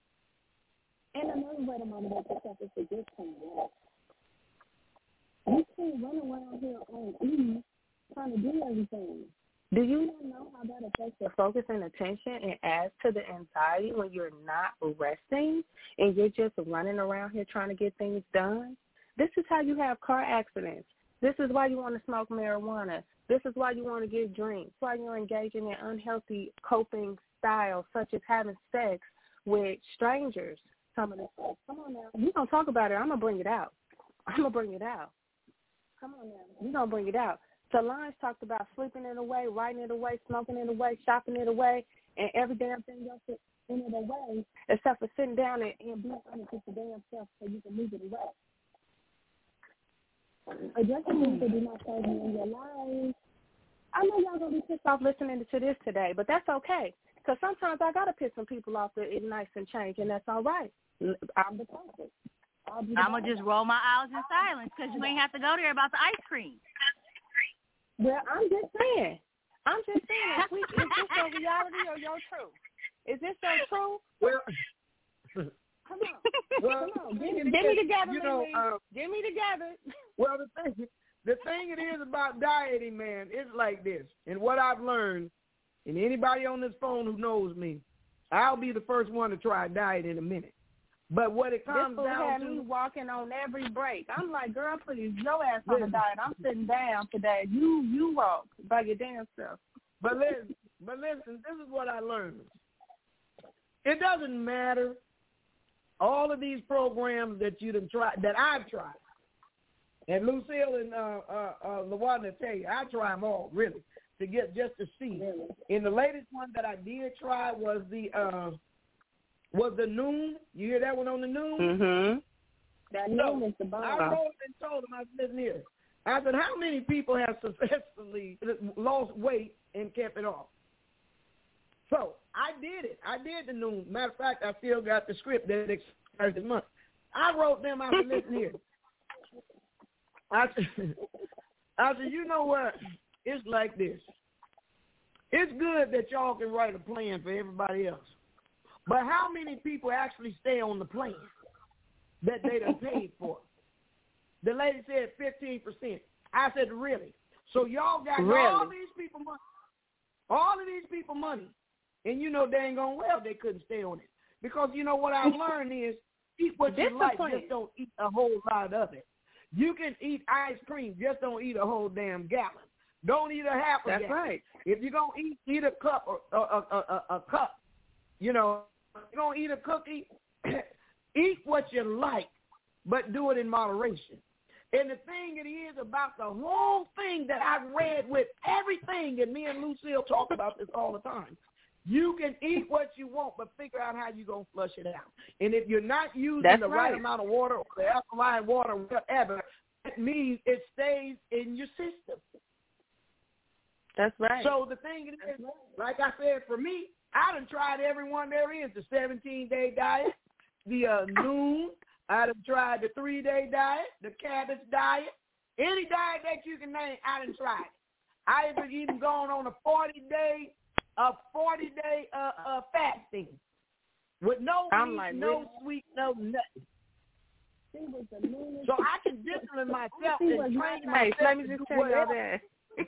And another way to motivate yourself is to get some rest. You can't run around here on ease trying to do everything. Do you not know how that affects your focus and attention and adds to the anxiety when you're not resting and you're just running around here trying to get things done? This is how you have car accidents. This is why you want to smoke marijuana. This is why you want to get drinks. Why you're engaging in unhealthy coping styles such as having sex with strangers. Some of this stuff. Come on now. We're going to talk about it. I'm going to bring it out. Come on now. We're going to bring it out. Solange talked about sleeping it away, writing it away, smoking it away, shopping it away, and every damn thing else in it away, except for sitting down and being honest with the damn stuff so you can move it away. Addressing things that do not serve you in your life. I know y'all going to be pissed off listening to this today, but that's okay. Because sometimes I got to piss some people off that ignites and change, and that's all right. I'm the person. I'm going to just roll my eyes in silence because you ain't have to go there about the ice cream. Well, I'm just saying. Is this your reality or your truth? Is this your truth? Well, come on. Get me together, get me together. Well, the thing it is about dieting, man, it's like this. And what I've learned, and anybody on this phone who knows me, I'll be the first one to try diet in a minute. But what it comes down to, me walking on every break. I'm like, girl, please, your ass on the diet. I'm sitting down today. You walk by your damn self. But listen, this is what I learned. It doesn't matter. All of these programs that you done tried, that I've tried, and Lucille and LaWanda tell you, I try them all really just to see. And the latest one that I did try was the Noom. You hear that one on the Noom? Mm-hmm. That Noom is the bomb. I wrote and told them, I said, here. I said, how many people have successfully lost weight and kept it off? So I did it. I did the Noom. Matter of fact, I still got the script that expires this month. I wrote them out and listen here. I said, you know what? It's like this. It's good that y'all can write a plan for everybody else. But how many people actually stay on the plan that they done paid for? The lady said 15%. I said, really? So y'all got all of these people money, and you know dang on well they couldn't stay on it. Because you know what I've learned is eat what you like, just don't eat a whole lot of it. You can eat ice cream, just don't eat a whole damn gallon. Don't eat a half a gallon. That's right. If you're going to eat a cup or a cup, you know, you're going to eat a cookie, eat what you like, but do it in moderation. And the thing it is about the whole thing that I've read with everything, and me and Lucille talk about this all the time, you can eat what you want, but figure out how you're going to flush it out. And if you're not using the right amount of water or the alkaline water, whatever, it means it stays in your system. That's right. So the thing is, like I said, for me, I done tried every one there is, the 17-day diet, the Noom. I done tried the 3-day diet, the cabbage diet. Any diet that you can name, I done tried. I have even gone on a 40-day fasting with no meat, no sweet, no nothing. So I can discipline myself and train myself. Let me just tell you that.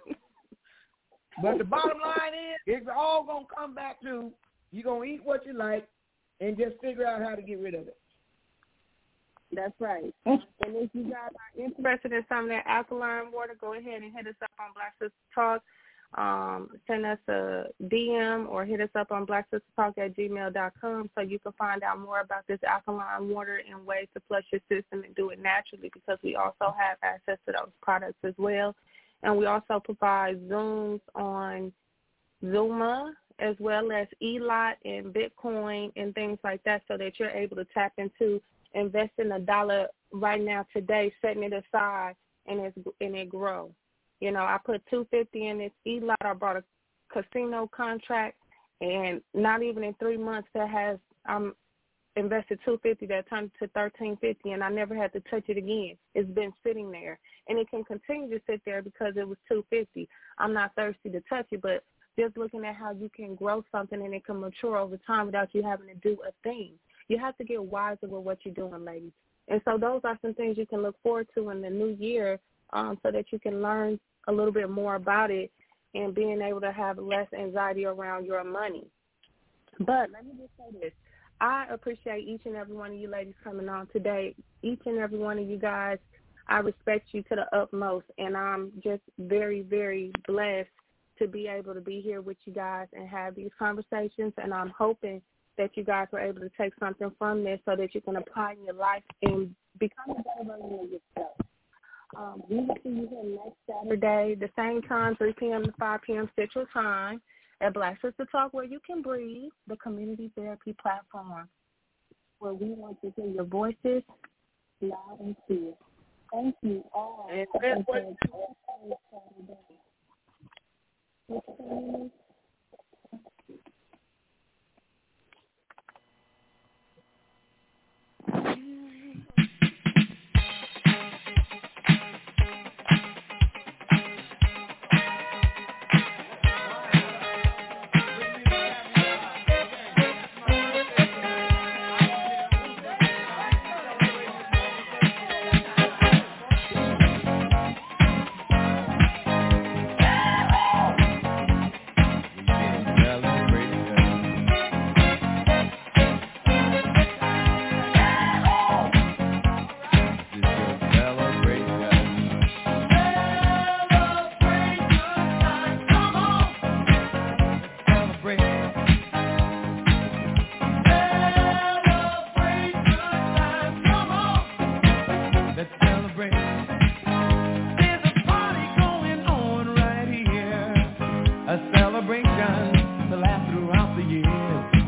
But the bottom line is, it's all going to come back to you're going to eat what you like and just figure out how to get rid of it. That's right. And if you guys are interested in some of that alkaline water, go ahead and hit us up on Black Sister Talk. Send us a DM or hit us up on blacksistertalk@gmail.com so you can find out more about this alkaline water and ways to flush your system and do it naturally, because we also have access to those products as well. And we also provide Zooms on Zuma as well as ELOT and Bitcoin and things like that, so that you're able to tap into investing $1 right now today, setting it aside, and it grow. You know, I put $250 in this ELOT. I bought a casino contract, and not even in 3 months I'm invested $250 that turned to $1,350, and I never had to touch it again. It's been sitting there, and it can continue to sit there because it was $250. I'm not thirsty to touch it, but just looking at how you can grow something and it can mature over time without you having to do a thing. You have to get wiser with what you're doing, ladies. And so those are some things you can look forward to in the new year, so that you can learn a little bit more about it and being able to have less anxiety around your money. But let me just say this. I appreciate each and every one of you ladies coming on today. Each and every one of you guys, I respect you to the utmost, and I'm just very, very blessed to be able to be here with you guys and have these conversations, and I'm hoping that you guys were able to take something from this so that you can apply in your life and become a better version of yourself. We will see you here next Saturday, the same time, 3 p.m. to 5 p.m. Central Time at Black Sister Talk, where you can breathe, the community therapy platform, where we want to hear your voices loud and clear. Thank you all. And a celebration to last throughout the year.